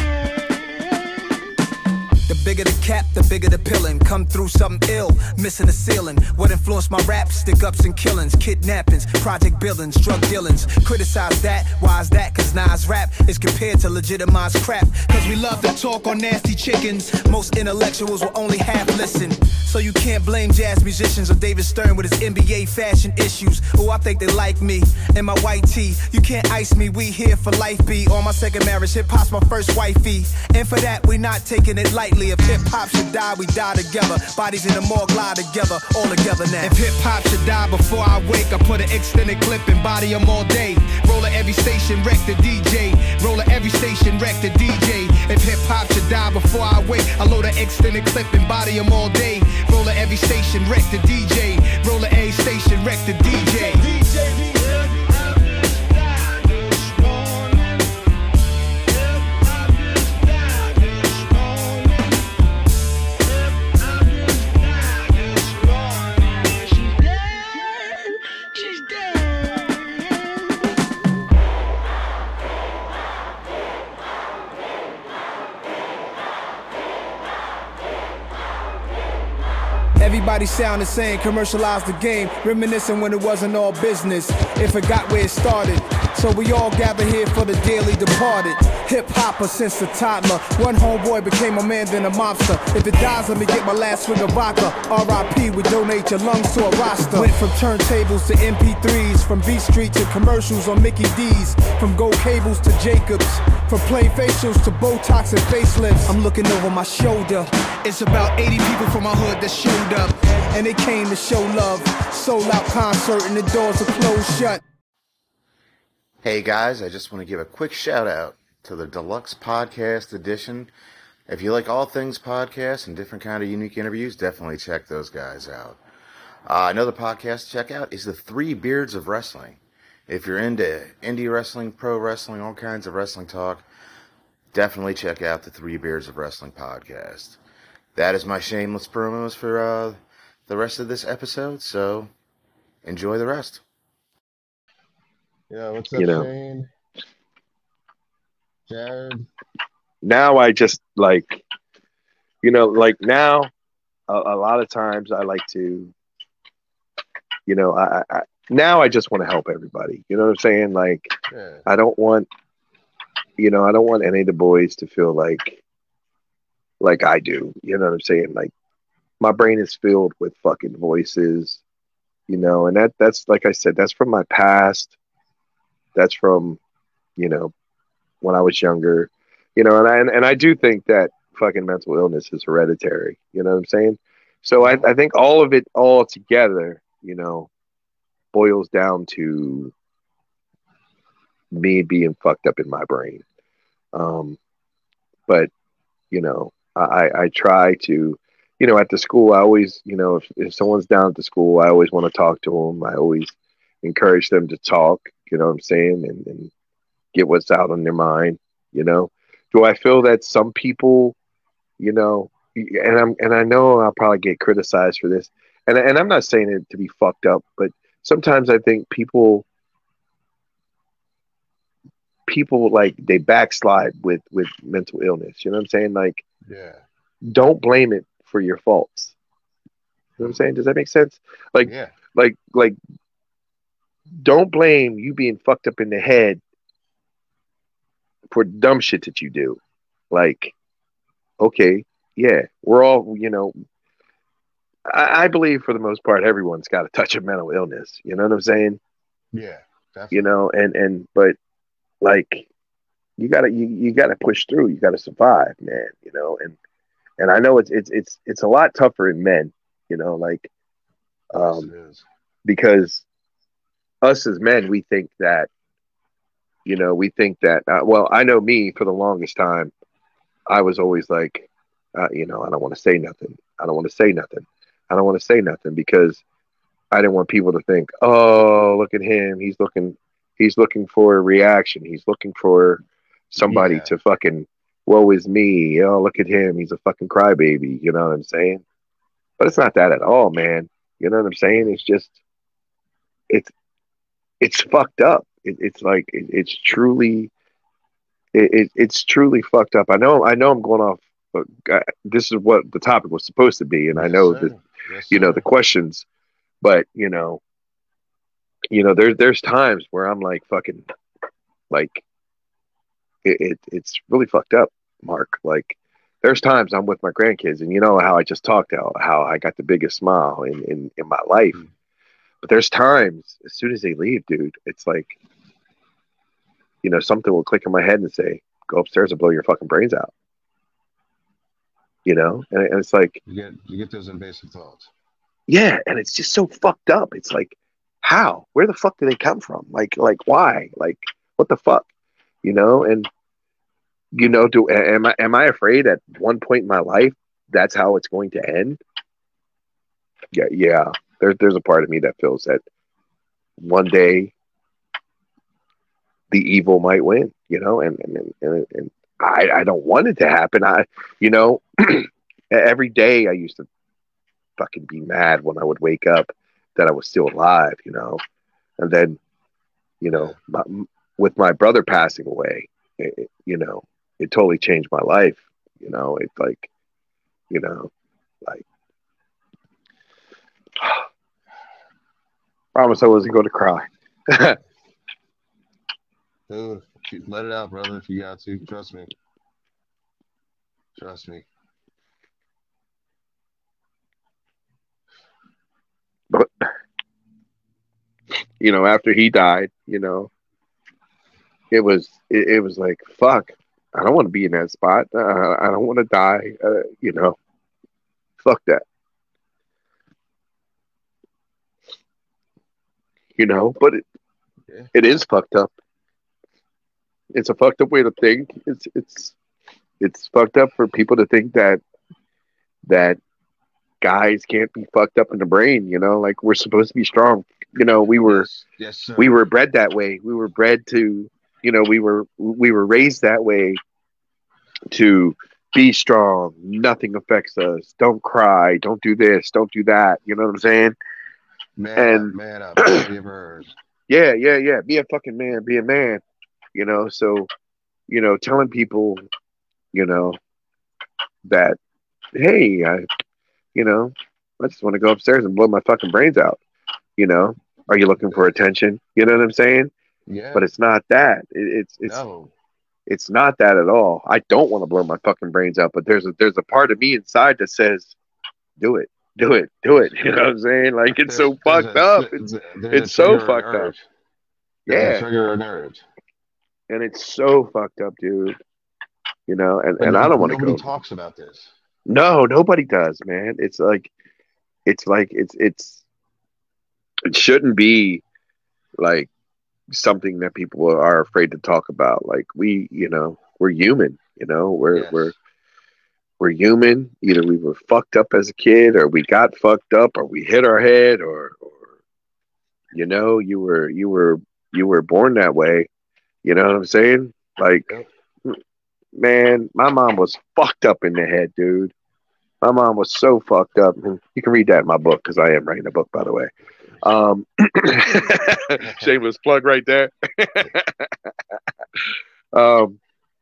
The bigger the cap, the bigger the pillin'. Come through something ill, missing the ceiling. What influenced my rap? Stick-ups and killings, kidnappings, project billings, drug dealings. Criticize that, why is that? Cause Nas rap is compared to legitimized crap. Cause we love to talk on nasty chickens. Most intellectuals will only half listen. So you can't blame jazz musicians or David Stern with his N B A fashion issues. Oh, I think they like me and my white tee. You can't ice me, we here for life, B. On my second marriage, hip-hop's my first wifey. And for that, we not taking it lightly. If hip-hop should die, we die together. Bodies in the morgue lie together, all together now. If hip-hop should die before I wake, I put an extended clip and body 'em all day. Roller every station, wreck the D J. Roller every station, wreck the D J. If hip-hop should die before I wake, I load an extended clip and body 'em all day. Roller every station, wreck the D J. Roller every station, wreck the D J. D J, D J. Everybody sounded saying commercialize the game, reminiscing when it wasn't all business. It forgot where it started. So we all gather here for the dearly departed. Hip hopper since a toddler. One homeboy became a man, then a mobster. If it dies, let me get my last swig of vodka. R I P, we donate your lungs to a roster. Went from turntables to M P threes, from Beat Street to commercials on Mickey D's, from gold cables to Jacobs, from plain facials to Botox and facelifts. I'm looking over my shoulder. It's about eighty people from my hood that showed up, and they came to show love. Sold out concert and the doors are closed shut. Hey guys, I just want to give a quick shout out to the Deluxe Podcast Edition. If you like all things podcasts and different kind of unique interviews, definitely check those guys out. Uh, another podcast to check out is the Three Beards of Wrestling. If you're into indie wrestling, pro wrestling, all kinds of wrestling talk, definitely check out the Three Beards of Wrestling podcast. That is my shameless promos for uh, the rest of this episode, so enjoy the rest. Yeah, what's up, You know. Shane? Jared. Now I just like, you know, like now a, a lot of times I like to, you know, I, I now I just want to help everybody. You know what I'm saying? Like, Yeah. I don't want, you know, I don't want any of the boys to feel like, like I do. You know what I'm saying? Like, my brain is filled with fucking voices, you know, and that that's like I said, that's from my past. That's from, you know, when I was younger, you know, and I and, and I do think that fucking mental illness is hereditary. You know what I'm saying? So I, Mhm. I think all of it all together, you know, boils down to me being fucked up in my brain. Um, but you know, I, I try to, you know, at the school, I always, you know, if, if someone's down at the school, I always want to talk to them. I always encourage them to talk, you know what I'm saying? And, and get what's out on their mind, you know? Do I feel that some people, you know, and I'm, and I know I'll probably get criticized for this, and, and I'm not saying it to be fucked up, but sometimes I think people, people like they backslide with, with mental illness, you know what I'm saying? Like, Yeah. don't blame it for your faults. You know what I'm saying? Does that make sense? Like, Yeah. like, like, don't blame you being fucked up in the head for dumb shit that you do. Like, okay, yeah, we're all, you know, I, I believe for the most part, everyone's got a touch of mental illness. You know what I'm saying? Yeah. You Definitely. know, and, and, but like, you gotta, you, you gotta push through. You gotta survive, man, you know, and, and I know it's, it's, it's, it's a lot tougher in men, you know, like, Yes, um, it is. because us as men, we think that, you know, we think that, uh, well, I know me for the longest time, I was always like, uh, you know, I don't want to say nothing. I don't want to say nothing. I don't want to say nothing because I didn't want people to think, oh, look at him. He's looking, he's looking for a reaction. He's looking for somebody Yeah. to fucking, woe is me. Oh, look at him. He's a fucking crybaby. You know what I'm saying? But it's not that at all, man. You know what I'm saying? It's just, it's, it's fucked up. It, it's like, it, it's truly, it, it, it's truly fucked up. I know, I know I'm going off, but uh, this is what the topic was supposed to be. And I Yes, know that, sir. Yes, you know, the sir. questions, but you know, you know, there's, there's times where I'm like, fucking, like, it, it, it's really fucked up, Mark. Like, there's times I'm with my grandkids and you know how I just talked about how I got the biggest smile in, in, in my life. Mm. But there's times as soon as they leave, dude, it's like, you know, something will click in my head and say, go upstairs and blow your fucking brains out. You know? And, and it's like, You get you get those invasive thoughts. yeah, and it's just so fucked up. It's like, how? Where the fuck do they come from? Like, like why? Like, what the fuck? You know? And you know, do am I am I afraid at one point in my life that's how it's going to end? Yeah, yeah. There's there's a part of me that feels that one day the evil might win, you know, and and and, and I I don't want it to happen. I, you know, every day I used to fucking be mad when I would wake up that I was still alive, you know, and then, you know, my, with my brother passing away, it, it, you know, it totally changed my life. You know, it's like, you know, like, promise I wasn't going to cry. Dude, keep- let it out, brother, if you got to. Trust me. Trust me. But, you know, after he died, you know, it was, it, it was like, fuck, I don't want to be in that spot. Uh, I don't want to die. Uh, you know, fuck that. You know, but it, Yeah. it is fucked up. It's a fucked up way to think. It's, it's, it's fucked up for people to think that, that guys can't be fucked up in the brain, you know, like we're supposed to be strong. You know, we were, Yes, yes, sir. we were bred that way. We were bred to, you know, we were, we were raised that way to be strong. Nothing affects us. Don't cry. Don't do this. Don't do that. You know what I'm saying? Man And up, man up. That's all you ever heard. yeah, yeah, yeah. Be a fucking man. Be a man. You know, so you know, telling people, you know, that, hey, I, you know, I just want to go upstairs and blow my fucking brains out. You know, are you looking for attention? You know what I'm saying? Yeah. But it's not that. It, it's it's No. it's not that at all. I don't want to blow my fucking brains out, but there's a there's a part of me inside that says, do it, do it, do it. You know what I'm saying? Like it's so There's, there's fucked a, up. there's It's a, there's it's a so trigger or an fucked up. urge. There's a Yeah, trigger or an urge. and it's so fucked up, dude. You know, and, But and I no, don't want to nobody go. talks about this. No, nobody does, man. It's like it's like it's it's it shouldn't be like something that people are afraid to talk about. Like we, you know, we're human. You know, we're Yes. we're we're human. Either we were fucked up as a kid, or we got fucked up, or we hit our head, or or you know, you were you were you were born that way. You know what I'm saying? Like, Yep. man, my mom was fucked up in the head, dude. My mom was so fucked up. You can read that in my book because I am writing a book, by the way. Um, shameless plug right there. um,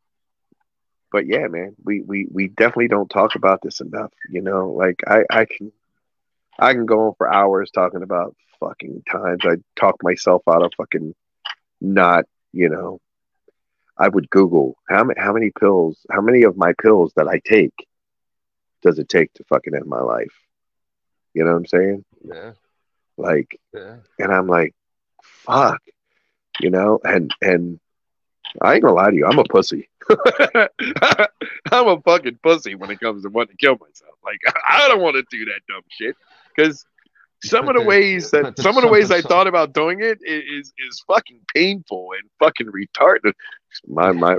but yeah, man, we, we, we definitely don't talk about this enough. You know, like I, I can I can go on for hours talking about fucking times I talk myself out of fucking not, you know. I would Google how many how many pills, how many of my pills that I take does it take to fucking end my life? You know what I'm saying? Yeah. Like, Yeah. and I'm like, fuck, you know, and and I ain't gonna lie to you, I'm a pussy. I'm a fucking pussy when it comes to wanting to kill myself. Like, I don't want to do that dumb shit because some of the ways that some of the ways I thought about doing it is is fucking painful and fucking retarded. My my,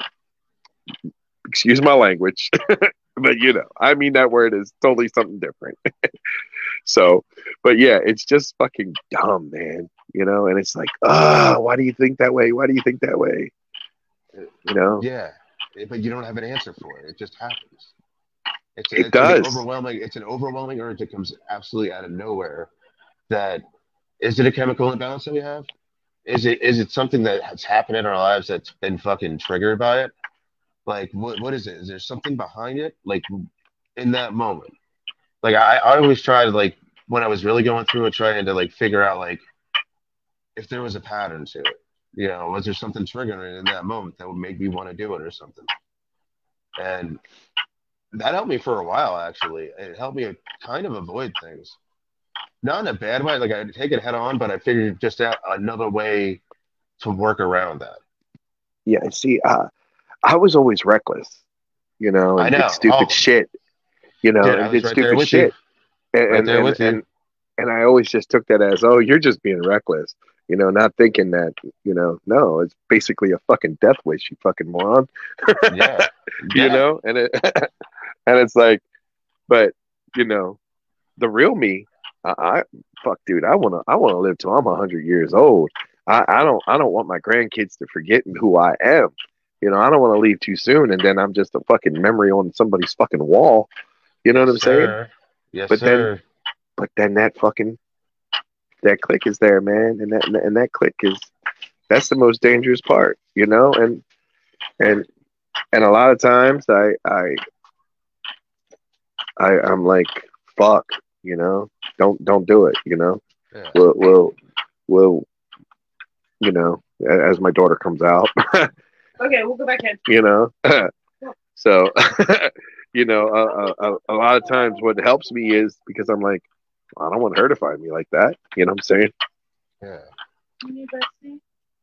excuse my language, but you know, I mean that word is totally something different. So, but yeah, it's just fucking dumb, man. You know, and it's like, ah, oh, why do you think that way? Why do you think that way? You know? Yeah, but you don't have an answer for it. It just happens. It's, It it's does. An overwhelming. It's an overwhelming urge that comes absolutely out of nowhere. That is it a chemical imbalance that we have? Is it is it something that has happened in our lives that's been fucking triggered by it? Like what what is it? Is there something behind it? Like in that moment? Like I, I always try to like when I was really going through it, trying to like figure out like if there was a pattern to it. You know, was there something triggering it in that moment that would make me want to do it or something? And that helped me for a while actually. It helped me kind of avoid things. Not in a bad way, like I take it head on, but I figured just out another way to work around that. Yeah, see, uh, I was always reckless, you know, and I know. did stupid Oh. shit, you know, Dude, I and was did right there stupid with shit. you. And, Right and, there and, with you. and, and I always just took that as, oh, you're just being reckless, you know, not thinking that, you know, no, it's basically a fucking death wish, you fucking moron. Yeah. You Yeah. know, and it, and it's like, but, you know, the real me, I, I fuck, dude, I want to, I want to live till I'm a hundred years old. I, I don't, I don't want my grandkids to forget who I am. You know, I don't want to leave too soon, and then I'm just a fucking memory on somebody's fucking wall. You know Yes, what I'm saying? sir. Yes, But then, sir. but then that fucking that click is there, man, and that and that click is that's the most dangerous part, you know. And and and a lot of times I I I I'm like, fuck, you know, don't don't do it, you know. Yeah. We'll we'll we'll you know, a- as my daughter comes out. Okay, we'll go back in. You know, so you know, a, a, a lot of times what helps me is because I'm like, I don't want her to find me like that. You know what I'm saying? Yeah. You need Bessie?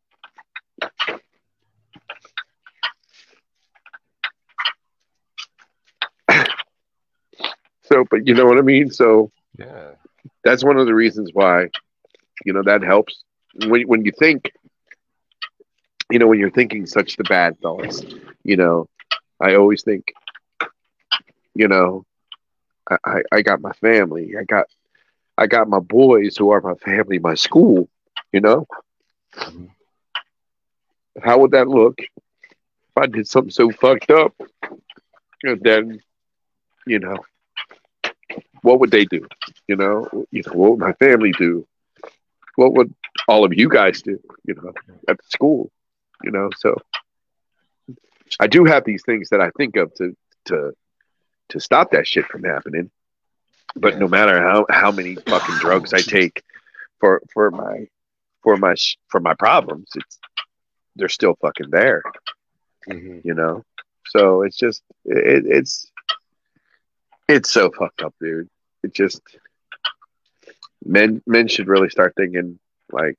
So, but you know what I mean? So Yeah. that's one of the reasons why, you know, that helps when when you think, you know, when you're thinking such the bad thoughts, you know, I always think, you know, I, I, I got my family, I got I got my boys who are my family, my school, you know. Mhm. How would that look if I did something so fucked up? And then, you know, what would they do? You know, you know, what would my family do? What would all of you guys do? You know, at the school, you know. So I do have these things that I think of to to to stop that shit from happening. But Yeah. no matter how, how many fucking drugs I take for for my for my sh- for my problems, it's they're still fucking there, Mhm. you know. So it's just it, it's it's so fucked up, dude. It just men men should really start thinking like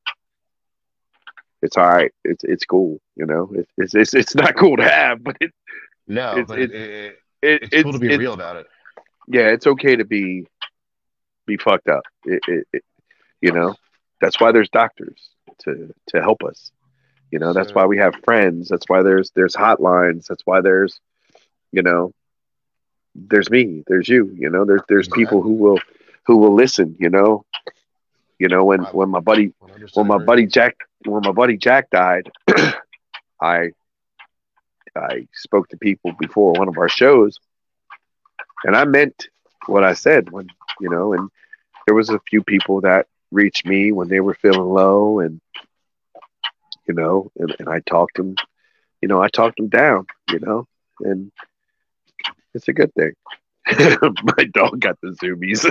it's all right, it's it's cool, you know. It's it's it's, it's not cool to have, but it, No, it's but it, it, it, it, it's it's cool to be it's real about it. yeah, it's okay to be be fucked up. It, it, it, you know, that's why there's doctors to to help us. You know, that's So- why we have friends. That's why there's there's hotlines. That's why there's, you know, there's me. There's you. You know, there's there's people who will who will listen. You know, you know when when my buddy when my buddy Jack when my buddy Jack died, I I spoke to people before one of our shows, and I meant what I said when you know, and there was a few people that reached me when they were feeling low, and you know, and, and I talked them, you know, I talked them down, you know, and it's a good thing. My dog got the zoomies.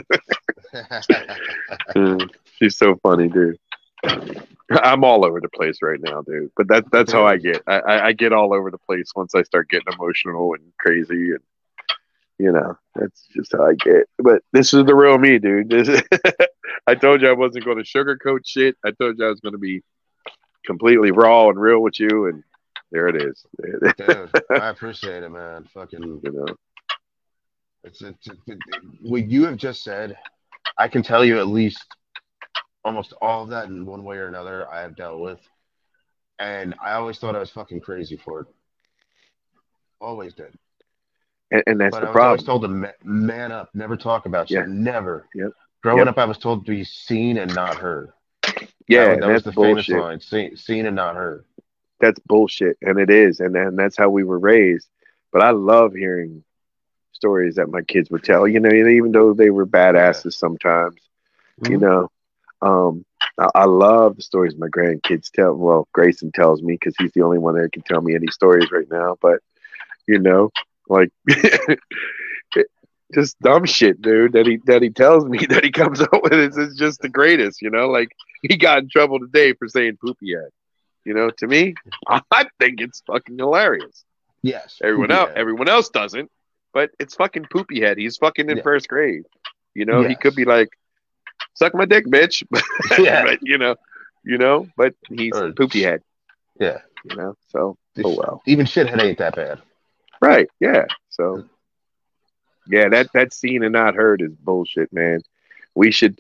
Uh, She's so funny, dude. I'm all over the place right now, dude. But that that's how I get. I, I, I get all over the place once I start getting emotional and crazy, and you know, that's just how I get. But this is the real me, dude. This is I told you I wasn't going to sugarcoat shit. I told you I was going to be completely raw and real with you, and there it is. Dude, I appreciate it, man. Fucking, You know, it's, it's, it, it, what you have just said, I can tell you at least almost all of that in one way or another I have dealt with. And I always thought I was fucking crazy for it. Always did. and, and that's But the I was always problem. told to ma- man up, never talk about shit. Yeah. Never. Yep. Growing Yep. up, I was told to be seen and not heard. Yeah, that, was- and that was that's the famous bullshit. line: seen, seen and not heard. That's bullshit, and it is, and and that's how we were raised. But I love hearing stories that my kids would tell. You know, even though they were badasses sometimes. You Mhm. know, um, I, I love the stories my grandkids tell. Well, Grayson tells me because he's the only one that can tell me any stories right now. But you know, like just dumb shit, dude. That he that he tells me that he comes up with is it's just the greatest. You know, like he got in trouble today for saying poopy head. You know, to me, I think it's fucking hilarious. Yes. Everyone poopy else, head. everyone else doesn't, but it's fucking poopy head. He's fucking in Yeah. first grade. You know, he Yes. could be like, "Suck my dick, bitch." Yeah. But you know, you know, but he's Or- poopy head. Yeah. You know, so oh well. Even shithead ain't that bad. Right? Yeah. So yeah, that that seen and not heard is bullshit, man. We should,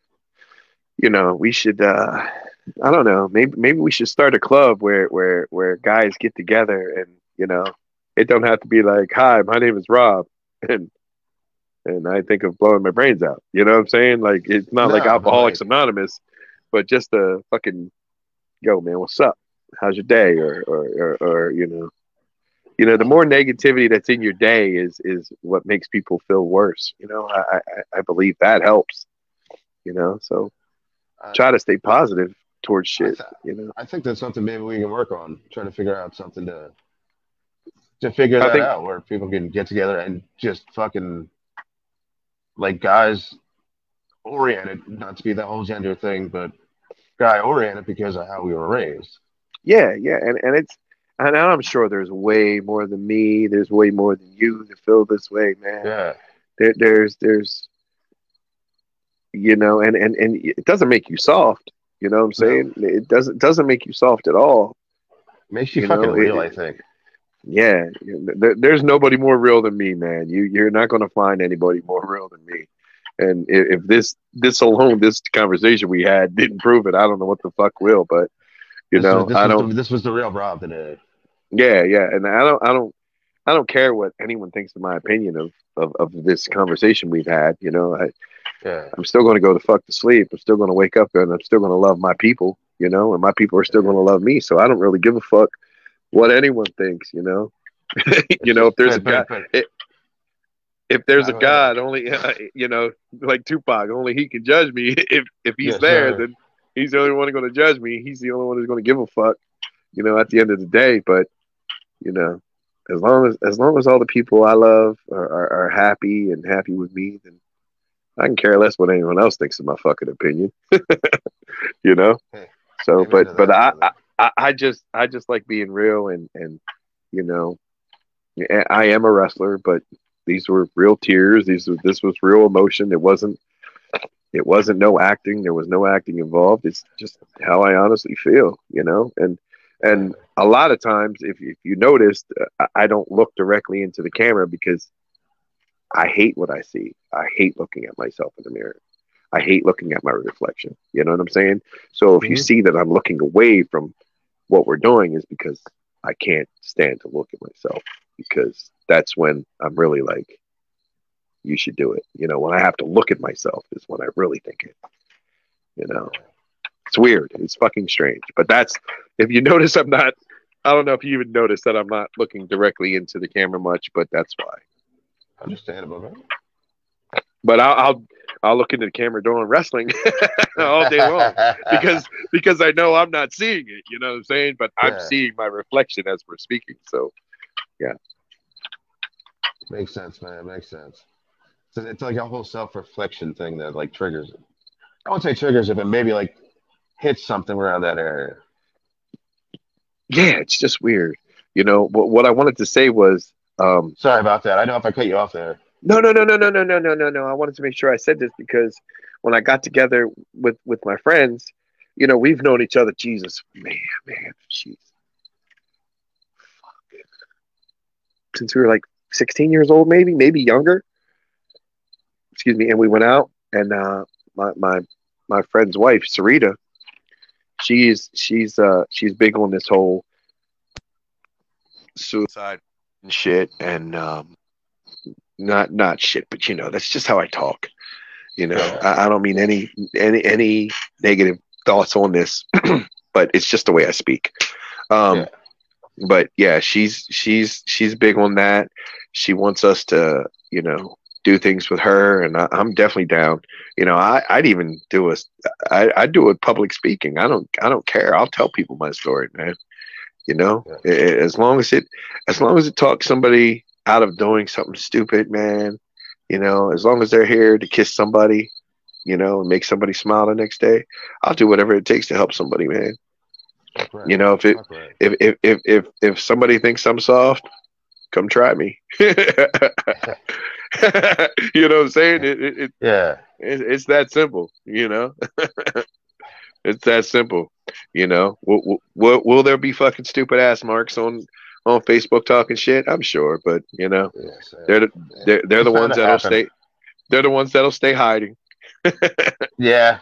you know, we should. uh I don't know. Maybe maybe we should start a club where where where guys get together and you know it don't have to be like, "Hi, my name is Rob," and and I think of blowing my brains out. You know what I'm saying? Like it's not like No, but Alcoholics like- Anonymous, but just a fucking yo, man, what's up? How's your day? Or or or, or you know, you know, the more negativity that's in your day is is what makes people feel worse. You know, I I, I believe that helps. You know, so I- try to stay positive towards I shit. th- You know, I think that's something maybe we can work on. Try to figure out something to to figure I that think- out where people can get together and just fucking like guys oriented, not to be the whole gender thing, but guy oriented because of how we were raised. yeah, yeah, and and it's. And I'm sure there's way more than me. There's way more than you that feel this way, man. Yeah. There, there's, there's, you know, and, and, and it doesn't make you soft. You know what I'm saying? It doesn't doesn't make you soft at all. Makes you, You fucking know, real, it- I think. Yeah, there, there's nobody more real than me, man. You you're not going to find anybody more real than me. And if, if this this alone, this conversation we had didn't prove it, I don't know what the fuck will. But you This know, was, this I was don't. the, this was the real Rob today. Yeah, yeah, and I don't, I don't, I don't care what anyone thinks of my opinion of of, of this conversation we've had. You know, I, Yeah. I'm still going to go to fuck to sleep. I'm still going to wake up and I'm still going to love my people. You know, and my people are still going to love me. So I don't really give a fuck what anyone thinks. You know, you know, if there's a But- God, but- if there's a Go God, only you know, like Tupac, only he can judge me. If if he's Yes, there, sir. then he's the only one going to judge me. He's the only one who's going to give a fuck. You know, at the end of the day, but You know, as long as as long as all the people I love are, are, are happy and happy with me, then I can care less what anyone else thinks of my fucking opinion. You know. Hey, So, amen to but but that, I, brother. I I just I just like being real and and you know, I am a wrestler, but these were real tears. These were, this was real emotion. It wasn't it wasn't no acting. There was no acting involved. It's just how I honestly feel, you know. And and Exactly. a lot of times, if if you noticed, uh, I don't look directly into the camera because I hate what I see. I hate looking at myself in the mirror. I hate looking at my reflection. You know what I'm saying? So if you Mhm. see that I'm looking away from what we're doing, is because I can't stand to look at myself, because that's when I'm really like, you should do it. You know, when I have to look at myself is when I really think it. You know, it's weird. It's fucking strange. But that's, if you notice, I'm not, I don't know if you even noticed that I'm not looking directly into the camera much, but that's why. Understandable, man. But I'll, I'll, I'll look into the camera during wrestling all day long because because I know I'm not seeing it. You know what I'm saying? But I'm Yeah, seeing my reflection as we're speaking. So yeah, makes sense, man. Makes sense. So it's like a whole self-reflection thing that like triggers it. I won't say triggers it, but maybe like hits something around that area. yeah, it's just weird. You know what? What I wanted to say was, um, Sorry about that. I know if I cut you off there. no, no, no, no, no, no, no, no, no, no. I wanted to make sure I said this because when I got together with with my friends, you know, we've known each other. Jesus, man, man, jeez, since we were like sixteen years old, maybe, maybe younger. Excuse me. And we went out, and uh, my my my friend's wife, Sarita, she's she's uh she's big on this whole suicide and shit, and um, not not shit, but you know, that's just how I talk. You know, Yeah, I, I don't mean any any any negative thoughts on this, but it's just the way I speak. yeah, Um, but yeah, she's she's she's big on that. She wants us to, you know, do things with her, and I, I'm definitely down. You know, I I'd even do a I I do a public speaking. I don't I don't care. I'll tell people my story, man. You know, yeah. A- a- as long as it as long as it talks somebody out of doing something stupid, man. You know, as long as they're here to kiss somebody, you know, and make somebody smile the next day, I'll do whatever it takes to help somebody, man. Fuck right, You know, man. if it Fuck right. if if if if, if somebody thinks I'm soft, come try me. You know what I'm saying? It, it, it, Yeah, it it's that simple. You know, it's that simple. You know, will, will will there be fucking stupid ass marks on on Facebook talking shit? I'm sure, but you know, yes, yeah. they're the, Yeah. they're they're the It's bound ones to that'll happen. stay. They're the ones that'll stay hiding. Yeah.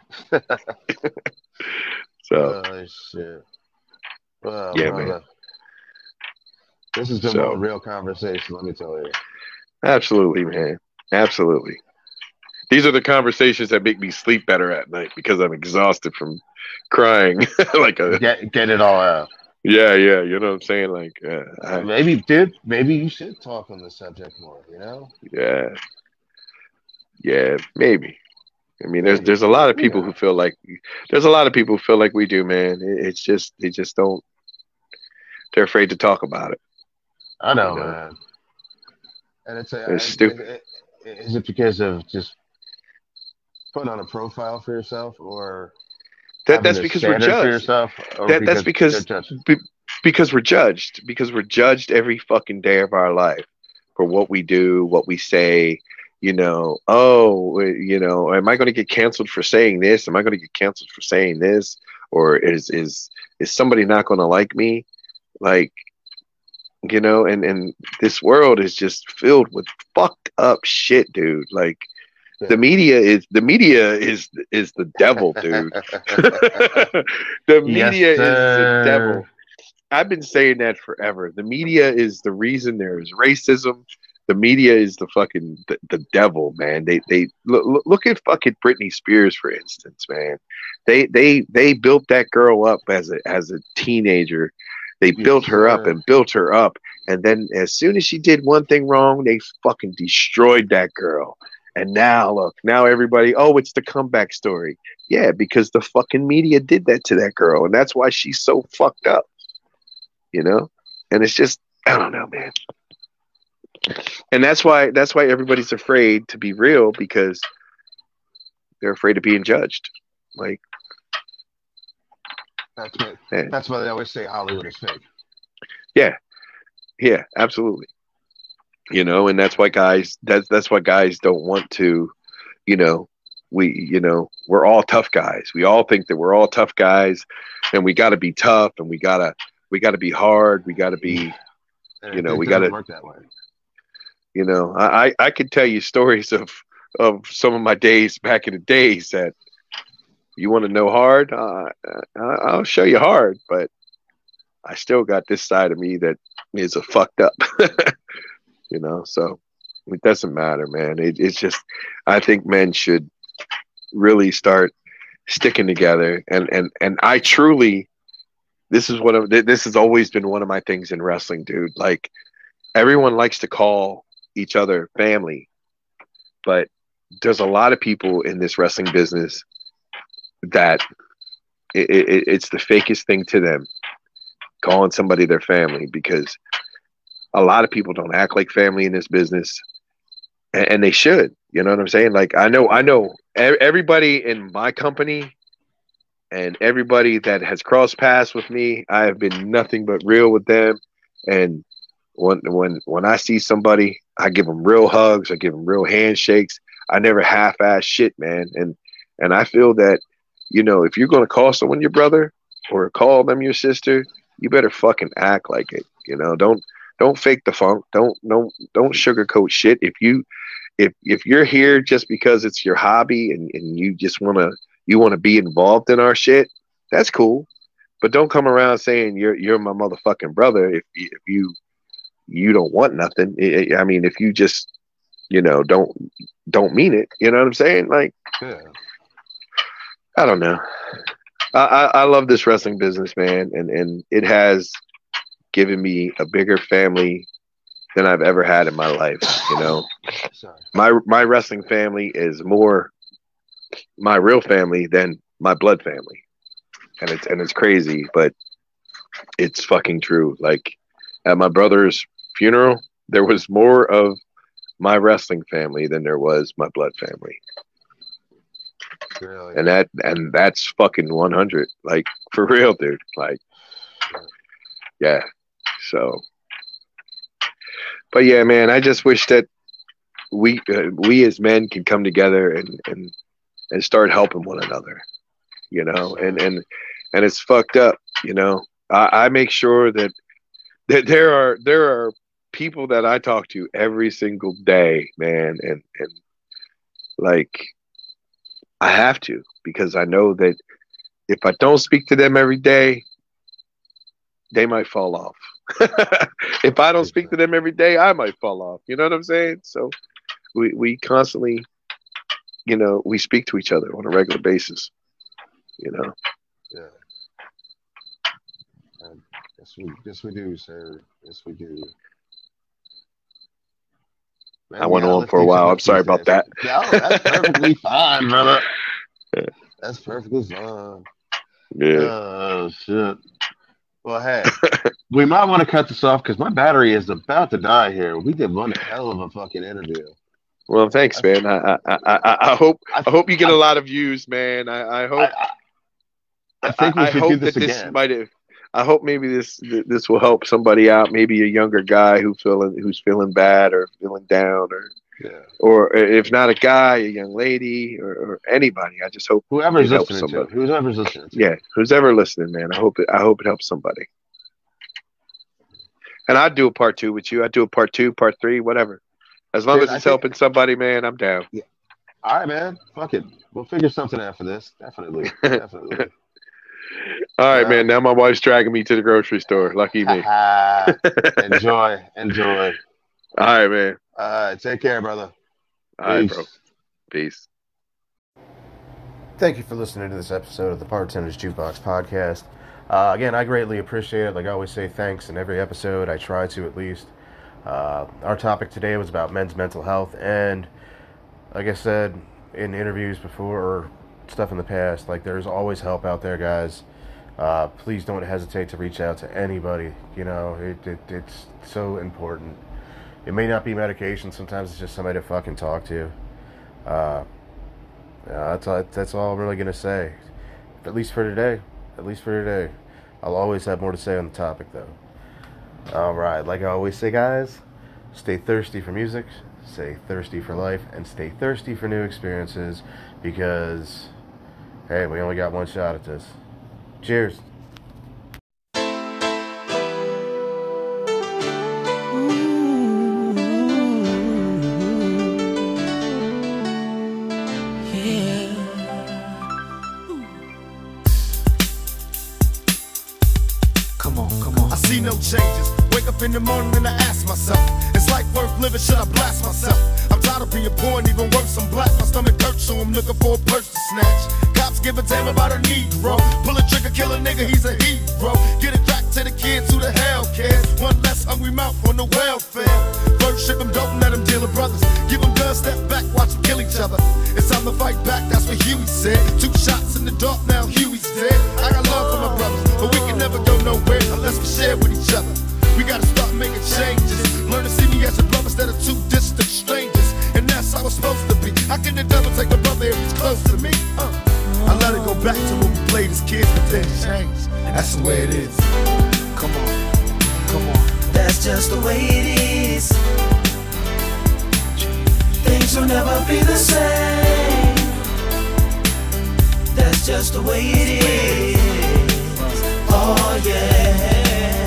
So Oh shit. Well, yeah, man. brother, this has been So one real conversation. Let me tell you. absolutely, man. Absolutely. These are the conversations that make me sleep better at night because I'm exhausted from crying. Like a Get get it all out. yeah, yeah. You know what I'm saying? Like uh, Uh, I, maybe, dude. Maybe you should talk on the subject more. You know. yeah, yeah. Maybe. I mean, there's Maybe. there's a lot of Who people who knows? feel like there's a lot of people who feel like we do, man. It, it's just they just don't. They're afraid to talk about it. I You know, know, man. And it's it's a, stupid. it, it, is it because of just putting on a profile for yourself, or That having that's a because we're standard for judged. yourself, or That that's because they're because judging? be, because we're judged. Because we're judged every fucking day of our life for what we do, what we say. You know, oh, you know, am I going to get canceled for saying this? Am I going to get canceled for saying this? Or is is is somebody not going to like me? Like, you know, and and this world is just filled with fucked up shit, dude. Like the Yeah. media is the media is is the devil, dude. The Yes, media is the devil. sir. I've been saying that forever. The media is the reason there is racism. The media is the fucking the, the devil, man. They they look, look at fucking Britney Spears, for instance, man. They they they built that girl up as a as a teenager. They Yes, built her up sir. and built her up, and then as soon as she did one thing wrong, they fucking destroyed that girl. And now look, now everybody, oh, it's the comeback story. Yeah, because the fucking media did that to that girl, and that's why she's so fucked up. You know, and it's just I don't know, man. And that's why that's why everybody's afraid to be real, because they're afraid of being judged. Like, That's what, man. that's why they always say Hollywood is fake. Yeah, yeah, absolutely. You know, and that's why guys that's that's why guys don't want to, you know, we you know, we're all tough guys. We all think that we're all tough guys, and we got to be tough, and we gotta we got to be hard. We got to be, And you know, it we doesn't got to, work that way. you know, I I I could tell you stories of of some of my days back in the days that you want to know hard. Uh, I- I'll show you hard, but I still got this side of me that is a fucked up. You know, so it doesn't matter, man. It, it's just, I think men should really start sticking together. And, and, and I truly, this is one of, this has always been one of my things in wrestling, dude. Like, everyone likes to call each other family, but there's a lot of people in this wrestling business that it, it, it's the fakest thing to them, calling somebody their family, because a lot of people don't act like family in this business, and, and they should. You know what I'm saying? Like, I know, I know e- everybody in my company and everybody that has crossed paths with me, I have been nothing but real with them. And when when when I see somebody, I give them real hugs, I give them real handshakes. I never half-ass shit, man. And and I feel that, you know, if you're gonna call someone your brother or call them your sister, you better fucking act like it. You know, don't. Don't fake the funk. Don't don't don't sugarcoat shit. If you if if you're here just because it's your hobby and, and you just wanna you wanna be involved in our shit, that's cool. But don't come around saying you're you're my motherfucking brother if if you you don't want nothing. I I mean, if you just, you know, don't don't mean it. You know what I'm saying? Like, Yeah. I don't know. I, I, I love this wrestling business, man, and and it has given me a bigger family than I've ever had in my life. You know, Sorry. my my wrestling family is more my real family than my blood family, and it's and it's crazy, but it's fucking true. Like, at my brother's funeral, there was more of my wrestling family than there was my blood family, Really. and that and that's fucking one hundred. Like, for real, dude. Like, yeah. So, but yeah, man, I just wish that we uh, we as men can come together and and and start helping one another, you know. And and and it's fucked up, you know. I, I make sure that that there are there are people that I talk to every single day, man, and and like, I have to, because I know that if I don't speak to them every day, they might fall off. If I don't speak to them every day, I might fall off. You know what I'm saying? So we we constantly, you know, we speak to each other on a regular basis. You know. Yeah. And yes, we yes we do, sir. Yes, we do. Man, I we went gotta on lift for a each while. other I'm sorry these about days. that. No, that's perfectly fine, brother. That's perfectly fine. Yeah. Oh shit. Well, hey, we might want to cut this off because my battery is about to die here. We did one hell of a fucking interview. Well, thanks, man. I I, I, I hope I hope you get a lot of views, man. I, I hope. I, I think we I, I should hope do this that this again. might have. I hope maybe this this will help somebody out. Maybe a younger guy who feeling who's feeling bad or feeling down, or Yeah. or if not a guy, a young lady, or, or anybody. I just hope Whoever's it helps listening to it, somebody. whoever's listening to it. Yeah, who's ever listening, man. I hope it. I hope it helps somebody. And I'd do a part two with you. I'd do a part two, part three, whatever. As long Dude, as I it's think- helping somebody, man, I'm down. All right, man. Fuck it. We'll figure something out for this. Definitely. Definitely. All right, Well- man. Now my wife's dragging me to the grocery store. Lucky me. enjoy. Enjoy. All right, man. All right. Take care, brother. All right, Peace. bro. Peace. Thank you for listening to this episode of the Bartender's Jukebox Podcast. Uh, again, I greatly appreciate it. Like I always say, thanks in every episode. I try to, at least. Uh, our topic today was about men's mental health, and like I said in interviews before or stuff in the past, like there's always help out there, guys. Uh, please don't hesitate to reach out to anybody. You know, it, it it's so important. It may not be medication. Sometimes it's just somebody to fucking talk to. Uh, yeah, that's all, that's all I'm really gonna say. At least for today. At least for today. I'll always have more to say on the topic, though. All right, like I always say, guys, stay thirsty for music, stay thirsty for life, and stay thirsty for new experiences. Because, hey, we only got one shot at this. Cheers. No changes. Wake up in the morning and I ask myself, is life worth living? Should I blast myself? I'm tired of being poor and even worse, I'm black. My stomach hurts, so I'm looking for a purse to snatch. Cops give a damn about a Negro. Pull a trigger, kill a nigga, he's a hero. Get it back to the kids who the hell cares. One less hungry mouth on the welfare. First ship them, don't let them deal with brothers. Give them guns, step back, watch them kill each other. It's time to fight back, that's what Huey said. Two shots in the dark, now Huey's dead. I got love for my brothers, but we can never go nowhere unless we share with each other. We gotta start making changes. Learn to see me as a brother instead of two distant strangers. And that's how it's supposed to be. How can the devil take a brother if he's close to me? Uh. I let it go back to when we played as kids, but then changed. That's the way it is. Come on, come on. That's just the way it is. Things will never be the same. That's just the way it is. Oh yeah.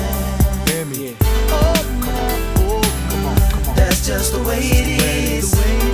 That's just the way it is.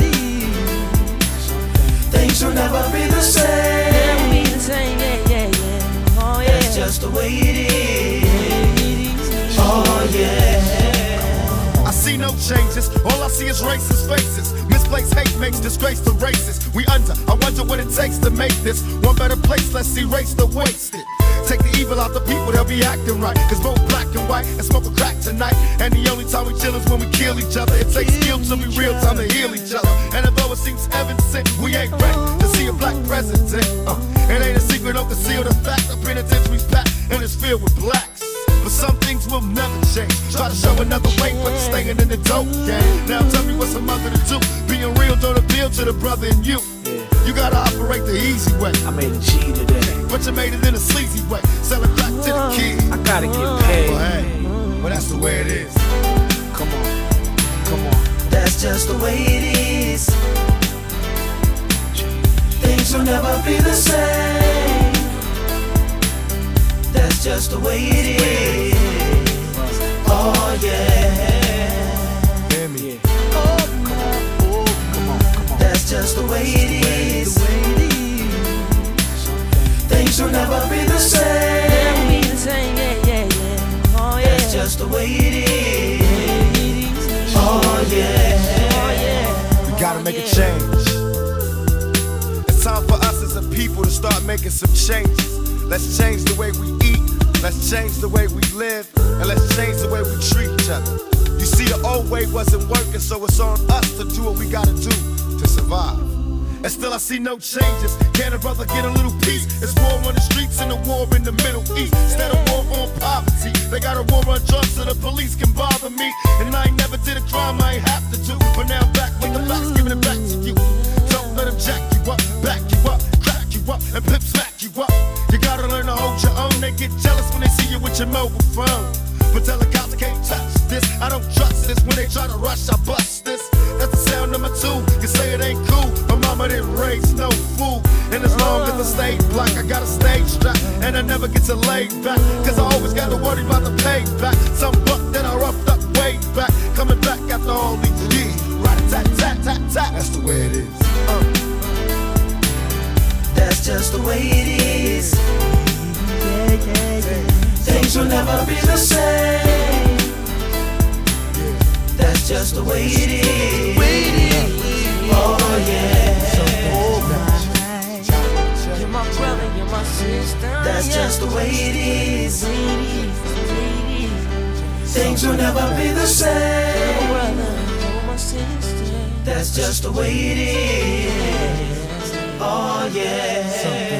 Things will never be the same. Never be the same, yeah, yeah, yeah. Oh yeah. That's just the way it is. Oh yeah. I see no changes. All I see is racist faces. Misplaced hate makes disgrace to races. We under. I wonder what it takes to make this one better place. Let's erase the wasted. Take the evil out the people, they'll be acting right. Cause both black and white and smoke a crack tonight. And the only time we chill is when we kill each other. It takes skill to be real time to heal each other. And although it seems evident, we ain't ready to see a black president. Uh, it ain't a secret, don't conceal the fact. The penitentiary's packed and it's filled with blacks. But some things will never change. Try to show another way, but it's staying in the dope game. Now tell me what's a mother to do. Being real don't appeal to the brother in you. You gotta operate the easy way. I made a G today, but you made it in a sleazy way. Sell it back to the kid. I gotta get paid. Well, hey, well that's the way it is. Come on, come on. That's just the way it is. Things will never be the same. That's just the way it is. Oh yeah. Hear me. Oh, come on. Oh, come on, come on. That's just the way it is. Things will never be the same. Never be the same, yeah, yeah, yeah. Oh yeah. That's just the way it is. Oh yeah. Oh yeah. We gotta make a change. It's time for us as a people to start making some changes. Let's change the way we eat. Let's change the way we live. And let's change the way we treat each other. You see, the old way wasn't working, so it's on us to do what we gotta do to survive. And still I see no changes. Can a brother get a little peace? It's war on the streets and a war in the Middle East. Instead of war on poverty, they got a war on drugs so the police can bother me. And I ain't never did a crime I ain't have to do. But now I'm back with the facts, giving it back to you. Don't let them jack you up, back you up, crack you up, and pimp smack you up. You gotta learn to hold your own. They get jealous when they see you with your mobile phone. But tell the cops I can't touch this. I don't trust this. When they try to rush, I bust this. That's the sound number two. You say it ain't cool. My mama didn't raise no fool. And as long as I stay black, I got a stage strap. And I never get to lay back. Cause I always got to worry about the payback. Some buck that I roughed up way back. Coming back after all these years. Right tat tat tat tat. That's the way it is. Uh. That's just the way it is. Yeah, yeah, yeah. Things will never be the same. That's just the way it is. Oh yeah. You're my brother, you're my sister. That's just the way it is. Things will never be the same. That's just the way it is. Oh yeah.